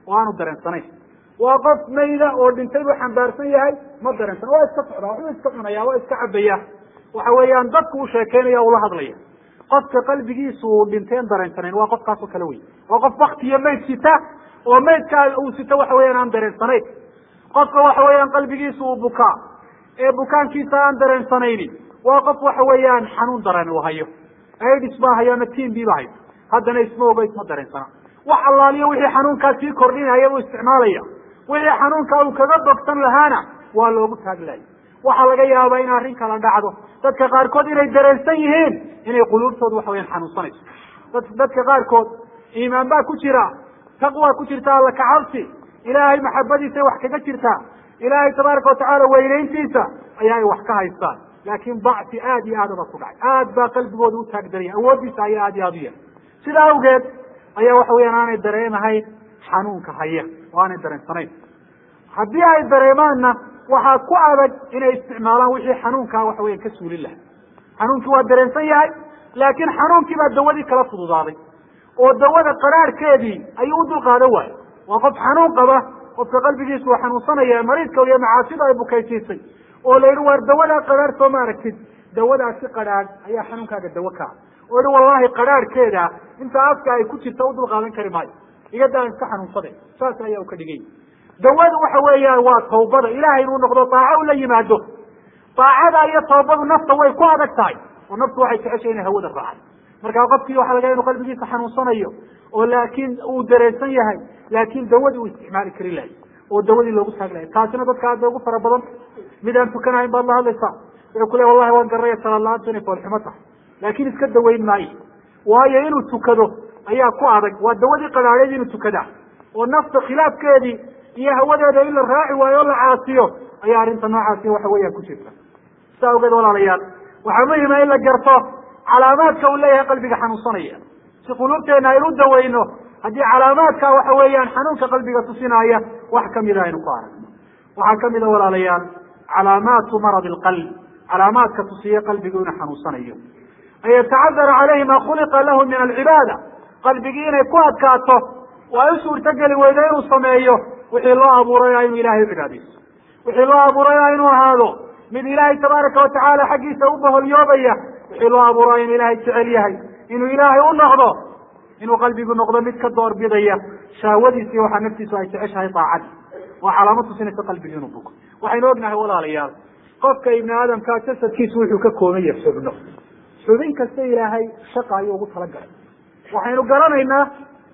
oo aanu dareensanayn waa qof mayda oo dhintay buu xambaarsan yahay ma dareensan waa iska socdaa waxbuu iska cunaya waa iska cabaya waxa weeyaan dadku u sheekeynaya ula hadlaya qofka qalbigiisu uu dhinteen dareensanayn waa qofkaas oo kale wey waa qof baktiyo mayd sita oo maydkaa uu sito waxa weeyaan aan dareensanayn qofka waxa weeyaan qalbigiisu uu bukaa ee bukaankiisa aan dareensanaynin waa qof waxa weeyaan xanuun daran uu hayo aidis baa hayo ama TB baa hayo haddana isma ogo isma dareensana wax allaaliyo wixii xanuunkaa sii kordhinaya buu isticmaalaya wixii xanuunka uu kaga bogsan lahaana waa loogu taaglaya waxaa laga yaabaa in arrin kala dhacdo dadka qaarkood inay dareensan yihiin inay quluubtooda waxa weyaan xanuunsanayso dadka qaarkood iimaan baa ku jira taqwa ku jirta alla kacabsi ilaahay maxabadiisay wax kaga jirtaa ilaahay tabaaraka watacaala weynayntiisa ayaa ay wax ka haystaan laakiin bacsi aad iyo aad uba ku dhacay aad baa qalbigooda u taagdaraya awooddiisa ayaa aad iyo aad u yar sidaa awgeed ayaa waxa weyaan aanay dareemahayn xanuunka haya oo aanay dareensanayn haddii ay dareemaanna waxaa ku adag inay isticmaalaan wixii xanuunkaa waxa weyan ka suulin laha xanuunkii waa dareensan yahay laakiin xanuunkii baa dawadii kala fududaaday oo dawada qaraarhkeedii ayuu u dulqaadan waayo waa qof xanuun qaba qofka qalbigiisu waa xanuunsanaya mariidka iyo macaasida ay bukaysiisay oo la yidhi waar dawadaa qaraar soo ma aragtid dawadaasi qadhaadh ayaa xanuunkaaga dawo kaa oo yihi wallahi qadhaarhkeeda inta afka ay ku jirta u dulqaadan kari maayo igadaan iska xanuunsaday saas ayaa u ka dhigay dawadu waxa weeyaan waa tawbada ilahay inuu noqdo daaco u la yimaado daacada iyo tawbadu nafta way ku adag tahay oo naftu waxay jeceshay inay hawada raacay markaa qofkii waxa laga inu qalbigiisa xanuunsanayo oo laakiin uu dareensan yahay laakiin dawadii uu isticmaali kari lahay oo dawadii loogu taag lahay taasina dadka aad bay ugu fara badan mid aan tukanahayn baad la hadlaysaa wuxuu ku le wallahi waan garanaya salaad la-aantu inay foolxumo tahay laakiin iska dawayn maayo waayo inuu tukado ayaa ku adag waa dawadii qadhaadheed inuu tukadaa oo nafta khilaafkeedii iyo hawadeeda in la raaci waayo o la caasiyo ayaa arrinta noocaasi waxa weeyaan ku jirta sidaa awgeed walaalayaal waxaa muhima in la garto calaamaadka uu leeyahay qalbiga xanuunsanaya si quluubteena aynu daweyno haddii calaamaadka waxa weeyaan xanuunka qalbiga tusinaya wax kamida aynu ku aragno waxaa kamida walaalayaal calaamaatu marad alqalb calaamaadka tusiya qalbigu inuu xanuunsanayo an yatacadara caleyhi ma khuliqa lahu min alcibaada qalbigii inay ku adkaato waa u suurtogeli weydo inuu sameeyo wixii loo abuuraya inuu ilahay ucibaadayso wixii loo abuuraya inuu ahaado mid ilaahay tabaaraka watacaala xaggiisa u baholyoobaya wixii loo abuuraya inuu ilaahay jecel yahay inuu ilaahay u noqdo inuu qalbigu noqdo mid ka doorbidaya shahwadiisi waxaa naftiisu ay jeceshahay daacadi waa calaamad tusinaysa qalbigu inuu buko waxaynu ognahay walaalayaal qofka ibni aadamkaa jasadkiisu wuxuu ka kooban yahay xubno xubin kasta ilaahay shaqa ayuu ugu talagalay waxaynu garanaynaa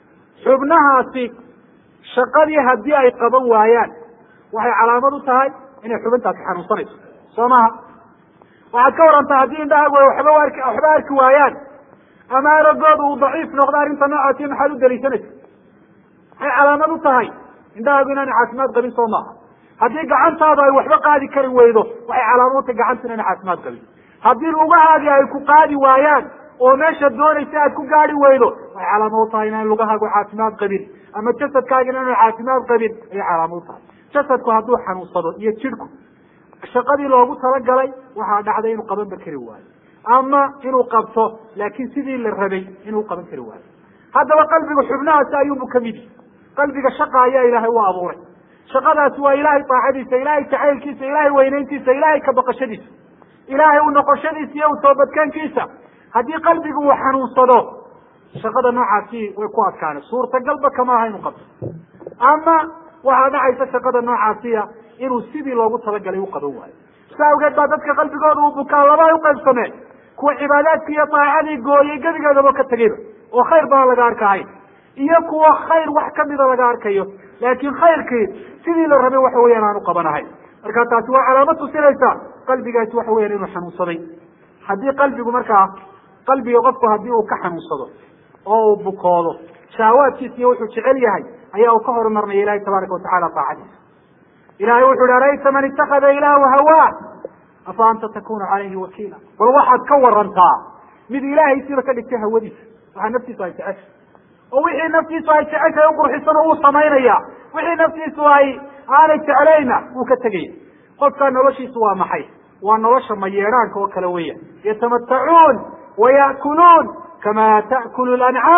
xubnahaasi shaqadii haddii ay qaban waayaan waxay calaamad u tahay inay xubintaasi xanuunsanayso soo maha waxaad ka warantaa haddii indhahaagu ay waxba arki waayaan ama aragooda uu daciif noqdo arrinta noocaasi maxaad u daliishanaysa waxay calaamad u tahay indhahaagu inaana caafimaad qabin soo maaha haddii gacantaadu ay waxba qaadi kari weydo waxay calaamad u tahay gacanta inaana caafimaad qabin haddii lugahaagii ay ku qaadi waayaan oo meesha doonaysa aad ku gaadi weydo waxay calaamad u tahay inaan lugahaagu caafimaad qabin ama jasadkaaga inaanu caafimaad qabin ayay calaamad u tahay jasadku hadduu xanuunsado iyo jidhku shaqadii loogu talagalay waxaa dhacday inuu qabanba kari waayo ama inuu qabto laakiin sidii la rabay inuu qaban kari waayo haddaba qalbigu xubnahaasi ayuunbu kamid yihi qalbiga shaqa ayaa ilaahay u abuuray shaqadaasi waa ilaahay daacadiisa ilaahay jacaylkiisa ilaahay weynayntiisa ilaahay ka baqashadiisa ilaahay u noqoshadiisa iyo u toobadkeenkiisa haddii qalbigu uu xanuunsado shaqada noocaasi way ku adkaana suurtagalba kama aha inuu qabto ama waxaa dhacaysa shaqada noocaasiya inuu sidii loogu talagalay u qaban waayo sidaa awgeed baa dadka qalbigooda uu bukaa laba ay uqaybsameen kuwa cibaadaadkii iyo daacadii gooyey gebigeedaba ka tegeyba oo khayr baan laga arkahayn iyo kuwa khayr wax kamida laga arkayo laakiin khayrkii sidii la rabay waxa weeyaan aan u qabanahayn marka taasi waa calaamad tusinaysa qalbigaasi waxa weyan inuu xanuunsaday haddii qalbigu markaa qalbiga qofku haddii uu ka xanuunsado oo uu bukoodo shahwaadkiisa iyo wuxuu jecel yahay ayaa uu ka horumarnaya ilahay tabaaraka watacala daacadiisa ilahay wuxu uhi alaysa man itakada ilaahu hawaa afa anta takunu calayhi wakiila bal waxaad ka warantaa mid ilaahay sida ka dhigtay hawadiisa waxaa naftiisu ay jeceshay oo wixii naftiisu ay jeceshay uqurxisano wuu samaynaya wixii naftiisu ay aanay jeclayna wuu ka tegaya qofkaa noloshiisu waa maxay waa nolosha mayeedhaanka oo kale weya yatamatacuun waya'kuluun kama ta'kulu lancaam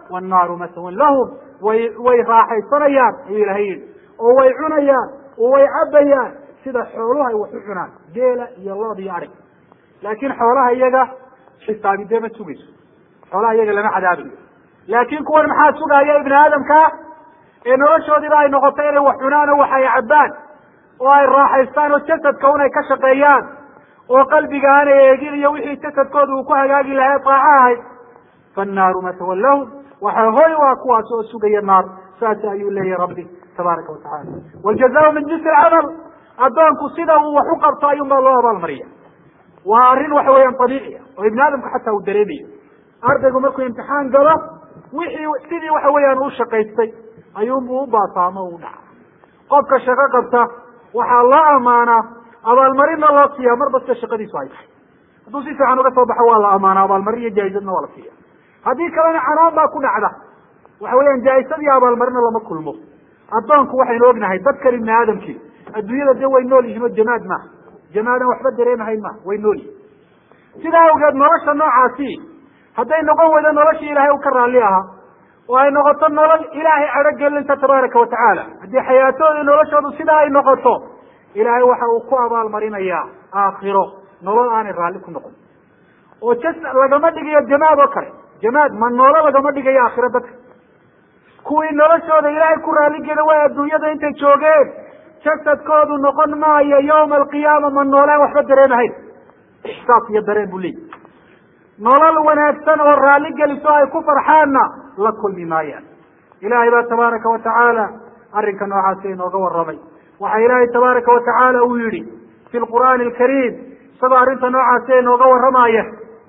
wannaaru maswan lahum way raaxaysanayaan ayuu ilahay yidhi oo way cunayaan oo way cabayaan sida xooluhu ay wax u cunaan geela iyo lood iyo arig laakiin xoolaha iyaga xisaabidee ma sugayso xoolaha iyaga lama cadaabayo laakiin kuwan maxaa sugaya ibni aadamka ee noloshoodiiba ay noqotay inay wax cunaan oo wax ay cabbaan oo ay raaxaystaan oo jasadka un ay ka shaqeeyaan oo qalbiga aanay eegin iyo wixii jasadkooda uu ku hagaagi lahaa daaco ahayd fannaaru maswan lahum waxaa hoy waa kuwaas oo sugaya naar saas ayuu leeyahay rabbi tabaaraka watacaala waljazaa min jinsi alcamal addoonku sida uu wax u qabto ayuunbaa loo abaalmariya waa arrin waxa weeyaan dabiiciya oo ibni aadamku xataa uu dareemayo ardaygu markuu imtixaan galo wixii sidii waxa weeyaan uu shaqaystay ayuunbuu u baasaamo u dhaca qofka shaqo qabta waxaa loo amaanaa abaalmarinna loo siiya mar basta shaqadiisu ay tahay hadduu si fiican uga soo baxo waa la amaanaa abaalmarin iyo jaaizadna waa la siiya haddii kalena canaan baa ku dhacda waxa weeyaan jaaisad iyo abaalmarina lama kulmo addoonku waxaynu ognahay dadkan ibni aadamkii adduunyada dee way nool yihiin oo jamaad maaha jamaadan waxba dareemahayn maaha way nool yihin sidaa awgeed nolosha noocaasi hadday noqon weydo noloshii ilaahay u ka raalli ahaa oo ay noqoto nolol ilaahay cadho gelinta tabaaraka watacaala haddii xayaatooda noloshoodu sidaa ay noqoto ilaahay waxa uu ku abaalmarinayaa aakhiro nolol aanay raalli ku noqon oo lagama dhigayo jamaad oo kale jamaad ma noolo lagama dhigayo aakhiro dadka kuwii noloshooda ilaahay ku raalligeda way adduunyada intay joogeen jasadkoodu noqon maayo yawma alqiyaama ma noolaan waxba dareemahayn ixsaas iyo dareen buu leeyahy nolol wanaagsan oo raalli geliso ay ku farxaanna la kulmi maayaan ilaahay baa tabaaraka watacaala arrinka noocaasi inooga warramay waxaa ilaahay tabaaraka watacaala uu yihi fi lqur'aani alkariim isagoo arrinta noocaasi inooga warramaya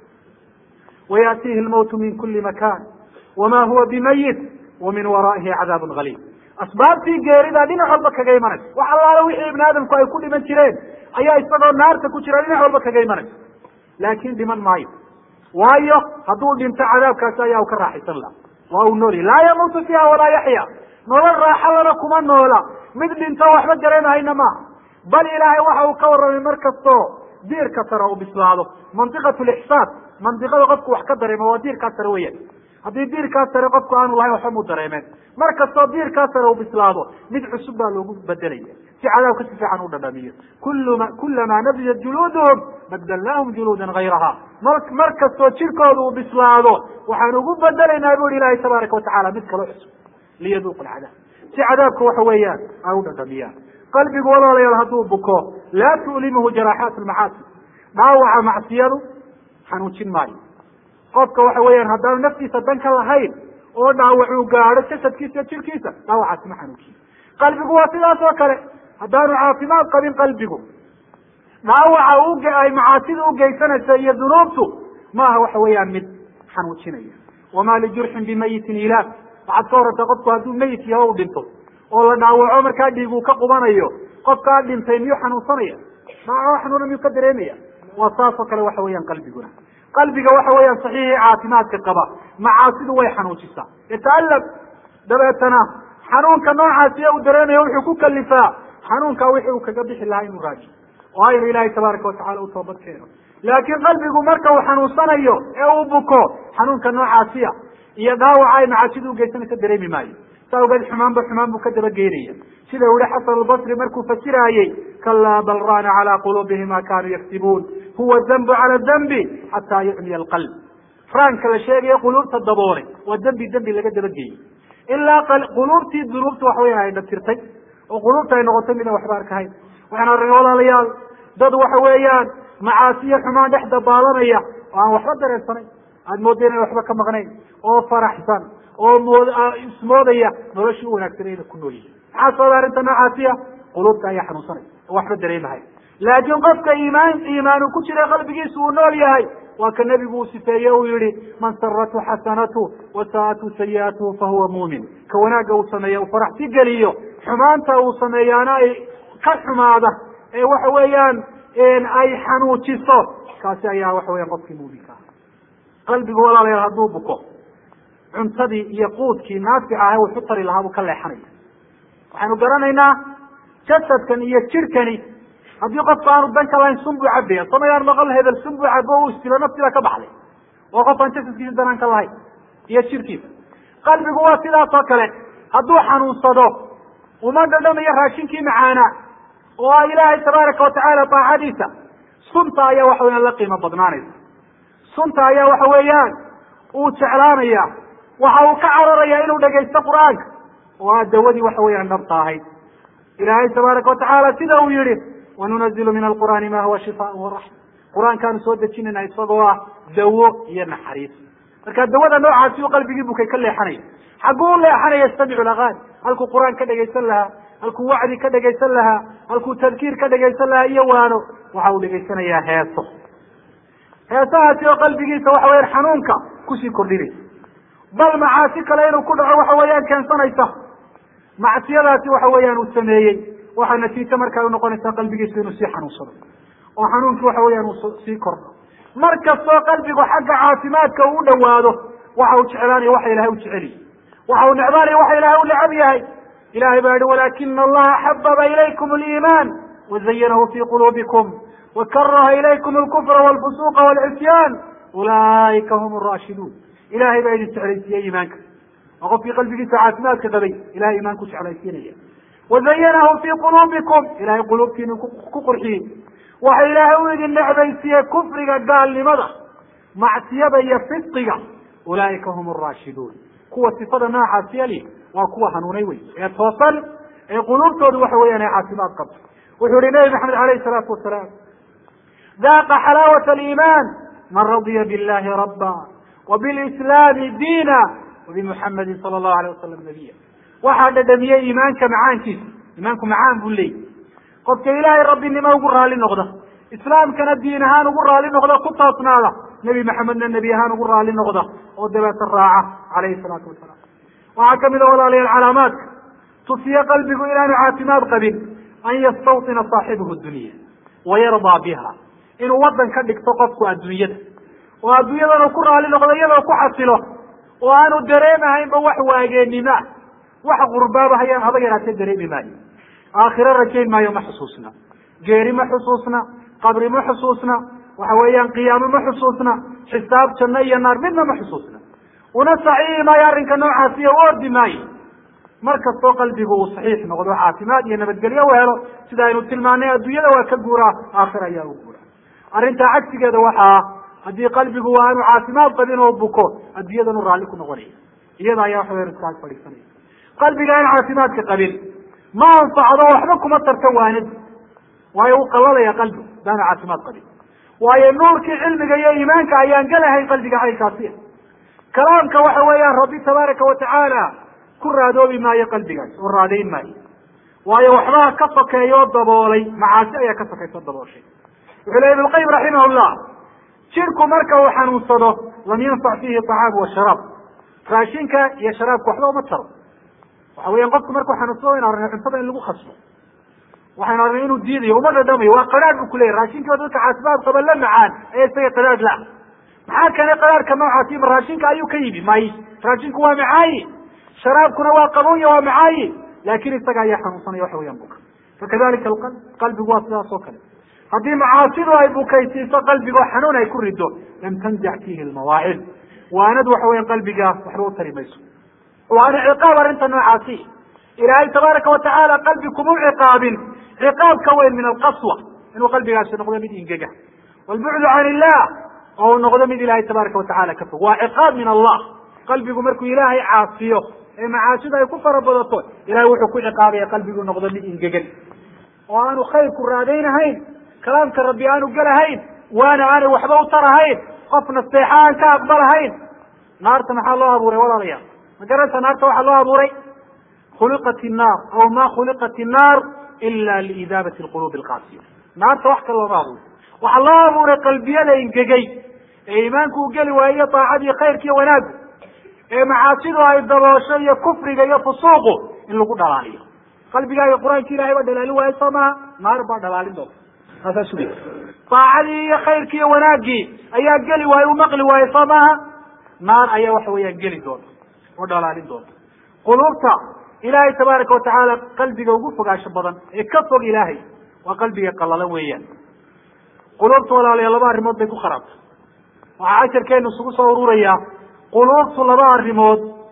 wayaatiihi lmawtu min kuli makan wama huwa bimayit wa min waraa'ihi cadaabun galiib asbaabtii geerida dhinac walba kaga imanaysa wax allaala wixii ibni aadamku ay ku dhiman jireen ayaa isagoo naarta ku jira dhinac walba kaga imanaysa laakin dhiman maayo waayo hadduu dhinto cadaabkaasi ayaa u ka raaxaysan laha waa uu noolya laa yamuutu fiiha walaa yaxya nolol raaxalana kuma noola mid dhinto waxba dareemahayna maaha bal ilaahay waxa uu ka warramay mar kastoo diirka sare uu bislaado mantiqatu lixsaas mantiqada qofku wax ka dareemo waa diirkaas sare weeyaan haddii diirkaas sare qofku aanu lahayn waxba muu dareemeen mar kastoo diirkaas sare uu bislaado mid cusub baa loogu bedelaya si cadaabka si fiican u dhadhamiyo kulamaa nabijat juluuduhum badalnaahum juluudan gayraha mar kastoo jirkooda uu bislaado waxaan ugu bedelaynaa bu ihi ilaahay tabaaraka watacaala mid kaloo cusub liyaduuqu lcadaab si cadaabka waxa weeyaan ay u dhadhamiyaan qalbigu walaalayaal hadduu buko laa tu'limuhu jaraaxaat lmacaasi dhaawaca macsiyadu xanuujin maayo qofka waxa weeyaan haddaanu naftiisa dan ka lahayn oo dhaawacuu gaadho jasadkiisa iyo jirkiisa dhaawacaasi ma xanuujiyo qalbigu waa sidaas oo kale haddaanu caafimaad qabin qalbigu dhaawaca ay macaasida ugeysanaysa iyo dunuubtu maaha waxa weeyaan mid xanuujinaya wamaa lijurxin bimayitin ilaah waxaad ka horata qofku hadduu meyit yaho u dhinto oo la dhaawaco markaa dhiigu ka qubanayo qofkaa dhintay miyuu xanuunsanaya dhaawaco xanuuna miyuu ka dareemaya waa saas oo kale waxa weeyaan qalbiguna qalbiga waxa weeyaan saxiixii caafimaadka qaba macaasidu way xanuujisaa yata'allam dabeetana xanuunka noocaasi uu dareemayo wuxuu ku kalifaa xanuunkaa wixii uu kaga bixi lahaa inuu raajiyo oo aynu ilaahay tabaaraka watacala u toobad keeno laakiin qalbigu marka uu xanuunsanayo ee uu buko xanuunka noocaasiya iyo dhaawaca ay macaasidu ugeysanaysa dareemi maayo saa ogeed xumaan buu ka dabageynaya sida uu yihi xasan albasri markuu fasiraayey kalaa bal raana calaa quluubihim ma kaanuu yaktibuun huwa dambu cala dambi xataa yucmiya alqalb raanka la sheegayo quluubta daboolay waa dembi laga dabageeyey ilaa quluubtii dunuubta waxa weya ay dhatirtay oo quluubta ay noqotay midaan waxba arkahayn waxaan aragay walaalayaal dad waxa weeyaan macaasiyo xumaan dhex dabaalanaya oo aan waxba dareensanayn aada moodda inaan waxba ka maqnayn oo faraxsan oo ismoodaya noloshii u wanaagsanayna ku nool yihin maxaa sababa arrinta noocaasiya quluubta ayaa xanuunsanaya oo waxba dareemahay laakiin qofka iimaanu ku jira qalbigiisa uu nool yahay waa ka nebigu uu sifeeye uu yihi man saratu xasanatu wasaa'atu sayi'atuhu fahuwa muumin ka wanaagga uu sameeya uu faraxsi geliyo xumaanta uu sameeyaana ay ka xumaada ee waxa weeyaan ay xanuujiso kaasi ayaa waxa weyan qofkii muuminka ah qalbigu walaalayaal hadduu buko cuntadii iyo quudkii naafica ahay wuxu tari lahaa buu ka leexanaya waxaynu garanaynaa jasadkan iyo jirkani haddii qofka aanu dan ka lahayn sun buu cabaya samayaan maqal hebel sun buu cabo u istilo naftiba ka baxday oo qof aan jasadkiisa danaan ka lahayn iyo jirkiisa qalbigu waa sidaas oo kale hadduu xanuunsado uma dhadhamayo raashinkii macaana oo ilaahay tabaaraka watacaala daacadiisa sunta ayaa waxa weeyaan la qiimo badnaanaysa sunta ayaa waxa weeyaan uu jeclaanaya waxa uu ka cararaya inuu dhagaysto qur-aanka oo dawadii waxa weeyaan dhabta ahayd ilaahay tabaaraka watacaala sida uu yihi wanunazilu min alqur'aani ma huwa shifaan waraxma qur-aankaanu soo dejinayna isagoo ah dawo iyo naxariis marka dawada noocaasi uu qalbigii bukay ka leexanaya xagguu u leexanaya yastamicu laqaani halkuu qur-aan ka dhegaysan lahaa halkuu wacdi ka dhegaysan lahaa halkuu tadkiir ka dhegaysan lahaa iyo waano waxa uu dhegaysanayaa heeso heesahaasi oo qalbigiisa waxa weyaan xanuunka kusii kordhinaysa bal macaasi kale inuu ku dhaco waxa weeyaan keensanaysa macsiyadaasi waxa weeyaan uu sameeyey waxaa natiijo markaa unoqonaysaa qalbigiisa inuu sii xanuunsado oo xanuunkii waxa weeyaan uu sii kordho mar kastoo qalbigu xagga caafimaadka uu u dhawaado waxa uu jeclaanaya waxa ilahay u jeceliy waxa uu necbaanaya waxa ilahay u necab yahay ilahay baa yihi walakina allaha xababa ilaykum aliimaan wazayanahu fi quluubikum wakaraha ilaykum alkufra walfusuqa walcisyaan ulaa'ika hum raashiduun ilahay baa idin jeclaysiiyey iimaanka waa qofkii qalbigiisa caafimaadka qabay ilahay iimaanku jeclaysiinaya wazayanahu fi quluubikum ilahay quluubtiinu ku qurxiyey waxa ilaahay u idin necbaysiiyey kufriga gaalnimada macsiyada iyo fisqiga ulaa'ika hum araashiduun kuwa sifada noocaasi yali waa kuwa hanuunay wey ee toosan ee quluubtoodu waxa weeyaan ay caafimaad qabto wuxuu yihi nabi maxamed alayhi salaatu wasalaam daaqa xalaawata aliimaan man radiya billahi rabba وبالإسلام دينا وبمحمد صلى الله عليه وسلم نبيا waxaa dhadhamiyey iimaanka macaankiisa iimaanku macaan buu leeyay qofka ilaahay rabbinimo ugu raali noqda islaamkana diin ahaan ugu raali noqda ku toosnaada nebi maxamedna nebi ahaan ugu raali noqda oo dabeeta raaca calayhi salaatu wasalaam waxaa kamid a walaalayaal calaamaadka tusiye qalbigu inaanu caafimaad qabin an yastawtina saaxibuhu dunya wayardaa biha inuu wadan ka dhigto qofku adduunyada oo adduunyadanu ku raali noqdo iyadoo ku xasilo oo aanu dareemahaynba wax waageenima wax qurbaaba hayaan haba yaraatee dareemi maayo aakhiro rajayn maayo ma xusuusna geeri ma xusuusna qabri ma xusuusna waxa weeyaan qiyaamo ma xusuusna xisaab janno iyo naar midna ma xusuusna una saxiixi maayo arrinka noocaasiyo u ordi maayo mar kastoo qalbigu uu saxiix noqdo caafimaad iyo nabadgelyo u helo sida aynu tilmaanay adduunyada waa ka guuraa aakhira ayaa u guura arrintaa cagsigeeda waxaa haddii qalbigu waa aanu caafimaad qabin oo buko adduunyadanu raalli ku noqonaya iyada ayaa waxa weya iskaag fadhiisanaya qalbiga aan caafimaadka qabin ma anfacdo waxba kuma tarta waanid waayo u qalalaya qalbigu hadaanu caafimaad qabin waayo nuurkii cilmiga iyo iimaanka ayaan galahayn qalbiga caynkaasiya kalaamka waxa weeyaan rabbi tabaaraka watacaala ku raadoobi maayo qalbigaas oo raadayn maayo waayo waxbaa ka sokeeya oo daboolay macaasi ayaa ka sokaysa dabooshay wuxuu leya ibn qayim raximahullah jirku marka uu xanuunsado lam yanfac fihi طacaam washaraab raashinka iyo sharaabka waxba uma taro waxa weyan qofku markuu xanuunsado waynu arnay cuntada in lagu khasbo waxaynu arnay inuu diidayo uma dhadhamayo waa qadhaadh bu kuleyahy raashinki waa dadka caafimaad qaba la macaan ee isaga qadhaadh la maxaa keenay qadhaadhka noocaasi ma raashinka ayuu ka yimi may raashinku waa macaayi sharaabkuna waa qabonya waa macaayi laakin isaga ayaa xanuunsanaya waxa weyan buka fakadalika alqalb qalbigu waa sidaas oo kale haddii macaasidu ay bukaysiiso qalbigo xanuun ay ku rido lam tanjax fiihi lmawaacid waanad waxa weyan qalbiga waxba u tari mayso waana ciqaab arrinta noocaasi ilaahay tabaaraka watacaala qalbi kuma u ciqaabin ciqaab ka weyn min alqaswa inuu qalbigaasi noqdo mid ingega walbucdu can illah oo uu noqdo mid ilaahay tabaaraka watacaala ka fog waa ciqaab min allah qalbigu markuu ilaahay caasiyo ee macaasida ay ku fara badato ilahay wuxuu ku ciqaabaya qalbigu noqdo mid ingegan oo aanu khayrku raadaynahayn kalaamka rabbi aanu gelahayn waana aanay waxba u tarahayn qofna seexa aan ka aqbalahayn naarta maxaa loo abuuray walaalayaal ma garanta naarta waxaa loo abuuray khuliqat innaar aw ma khuliqat innaar ila liidaabati lqulubi alqaasiya naarta wax kale looma abuuray waxaa loo abuuray qalbiyada ingegay ee iimaanku u geli waayo iyo daacad iyo khayrka iyo wanaagu ee macaasidu ay daboosho iyo kufriga iyo fusuuqu in lagu dhalaaliyo qalbigaaga qur-aanka ilahay baa dhalaalin waayo soo maha naar baa dhalaalin doonta taasaa sugay daacadii iyo khayrkii iyo wanaagii ayaa geli waayo u maqli waayo soo maaha naar ayaa waxa weeyaan geli doonta oo dhalaalin doonta quluubta ilaahay tabaaraka watacaala qalbiga ugu fogaasho badan ee ka fog ilaahay waa qalbiga qalalan weeyaan quluubta walaalayaa laba arrimood bay ku kharaabta waxaa casharkeenu isugu soo ururayaa quluubtu laba arrimood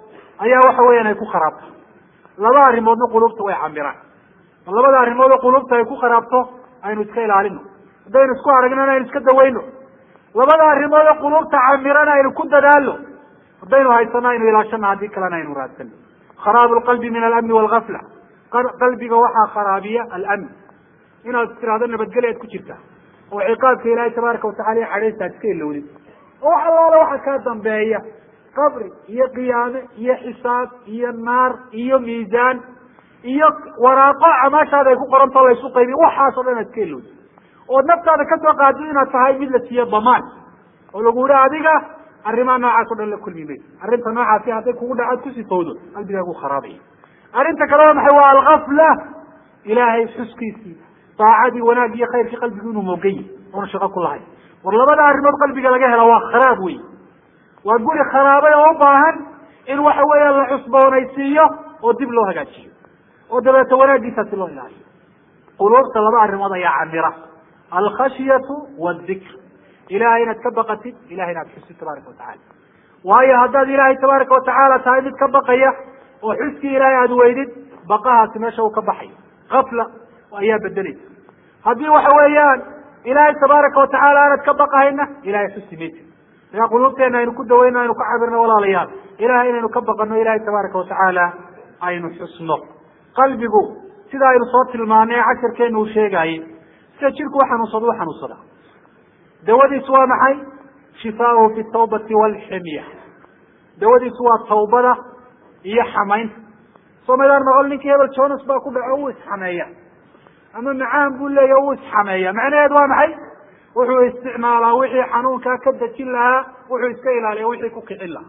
ayaa waxa weeyaan ay ku kharaabto laba arrimoodna qulubta way camiraan labada arrimood oo qulubta ay ku kharaabto aynu iska ilaalino haddaynu isku aragnana aynu iska dawayno labada arrimood oo qulubta camirana aynu ku dadaalno haddaynu haysano aynu ilaashano haddii kalena aynu raadsano kharaabu lqalbi min alamni walgafla qalbiga waxaa kharaabiya alamn inaad tiraahdo nabadgelya ad ku jirta oo ciqaabka ilaahay tabaaraka watacala iyo xadhaysta ad iska ilowdid oo wax allaala waxa kaa dambeeya qabri iyo qiyaame iyo xisaab iyo naar iyo miisaan iyo waraaqo camaashaada ay ku qorantao laysu qaybiy waxaas o dhan ad iska ilowdid ood naftaada kasoo qaadid inaad tahay mid la siiyo damaan oo lagu yihi adiga arrimaha noocaas o dhan la kulmi mayso arrinta noocaasi hadday kugu dhacaad kusifowdo qalbigaagu kharaabaya arrinta kale waa maxay waa algafla ilaahay xuskiisii daacadii wanaag iyo khayrkii qalbigu inuu moogan yahy oona shaqo ku lahayn war labada arrimood qalbiga laga hela waa kharaab wey waa guri kharaabay oo u baahan in waxa weeya la cusboonaysiiyo oo dib loo hagaajiyo oo dabeeto wanaagiisaasi loo ilaaliyo quluubta laba arrimood ayaa camira alkhashyatu waaldikr ilahay inaad ka baqatid ilahay inaad xusid tabaaraka watacala waayo haddaad ilaahay tabaaraka watacaala tahay mid ka baqaya oo xuskii ilaahay aada weydid baqahaasi meesha uu ka baxayo kafla ayaa bedelaysa haddii waxa weeyaan ilaahay tabaaraka watacaala aanad ka baqahayna ilahay xusi maysa markaa quluubteena aynu ku dawayno aynu ka cabirno walaalayaal ilahay inaynu ka baqano ilahay tabaaraka watacaala aynu xusno qalbigu sida aynu soo tilmaanay casharkeena uu sheegayey sida jirku uxanuunsado u xanuunsada dawadiisu waa maxay shifaauhu fi tawbati walximya dawadiisu waa tawbada iyo xamaynta somaydaan noqol ninkii hebel jonas baa ku dhaco uu isxameeya ama macaan buu leeya uu isxameeya macnaheed waa maxay wuxuu isticmaalaa wixii xanuunkaa ka dejin lahaa wuxuu iska ilaaliya wixii ku kicin lahaa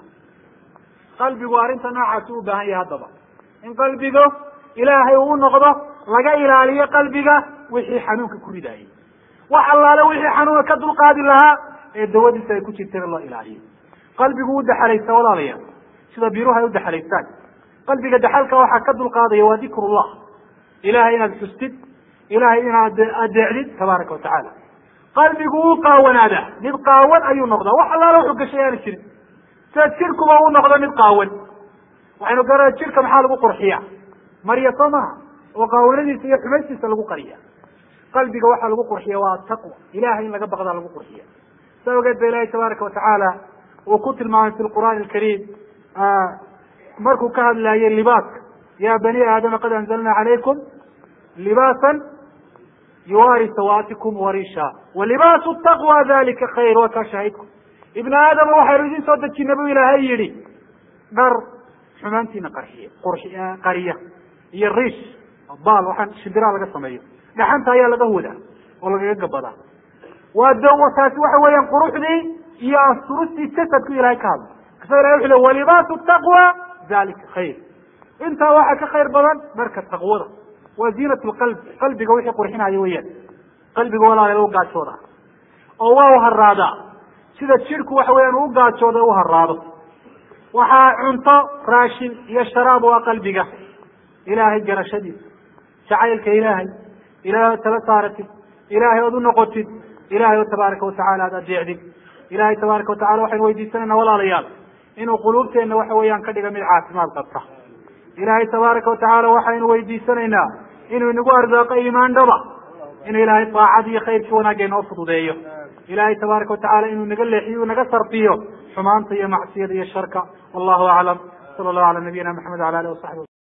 qalbigu arrinta noocaasi u baahan yahay haddaba in qalbiga ilaahay uu noqdo laga ilaaliyo qalbiga wixii xanuunka ku ridaayay wax allaale wixii xanuunka ka dulqaadi lahaa ee dawadiisa ay ku jirtayna loo ilaaliyo qalbigu u daxalaysta walaalayaal sida biruha ay u daxalaystaan qalbiga daxalka waxaa ka dulqaadaya waa dikrullah ilahay inaad xustid ilahay inaad adeecdid tabaaraka watacaala qalbigu uu qaawanaada mid qaawan ayuu noqdaa wax allaala wuxuu gashay aana jirin sida jirkuba uu noqdo mid qaawan waxaynu garana jirka maxaa lagu qurxiya marya soo maha oo qaawanadiisa iyo xumaystiisa lagu qariya qalbiga waxaa lagu qurxiya waa taqwa ilahay in laga baqdaa lagu qurxiya saa ogeed ba ilahay tabaaraka watacaala uu ku tilmaamay fi lqur'aani alkariim markuu ka hadlaayay libaaska ya bani aadama qad anzalna calaykum libaasan yuwaari sawaatikum warisha walibaasu taqwa dalika khayr waa kaa shahidku ibna aadama waxaynu idin soo dejina bu ilaahay yihi dhar xumaantiina qariya iyo riish baal waxaan shimbiraha laga sameeyo dhaxanta ayaa laga hudaa oo lagaga gabadaa waa taasi waxa weeyaan quruxdii iyo asturustii jasadku ilahay ka hadla kasa ilahay wuxu le walibaasu taqwa dalika khayr intaa waxaa ka khayr badan dharka taqwada waa ziinat lqalb qalbiga wixii qurxinaya weyaan qalbiga walaala u gaajooda oo waa u haraadaa sida jirku waxa weeyaan u gaajooda u haraado waxaa cunto raashin iyo sharaab waa qalbiga ilaahay garashadiisa jacaylka ilaahay ilahay ood tala saaratid ilahay ood u noqotid ilahay oo tabaaraka watacaala aad adeecdid ilahay tabaaraka watacala waxaynu weydiisanayna walaalayaal inuu quluubteena waxa weeyaan ka dhiga mid caafimaad qabta ilahay tabaaraka watacaala waxaynu weydiisanaynaa inuu inagu arsaaqo iimaan dhaba inuu ilahay daacad iyo khayrkii wanaagga inoo fududeeyo ilahay tabaaraka watacaala inuu naga leexiyo naga sarfiyo xumaanta iyo macsiyada iyo sharka wallahu aclam sala allahu ala nabiyina maxamed wala alihi wasaxbi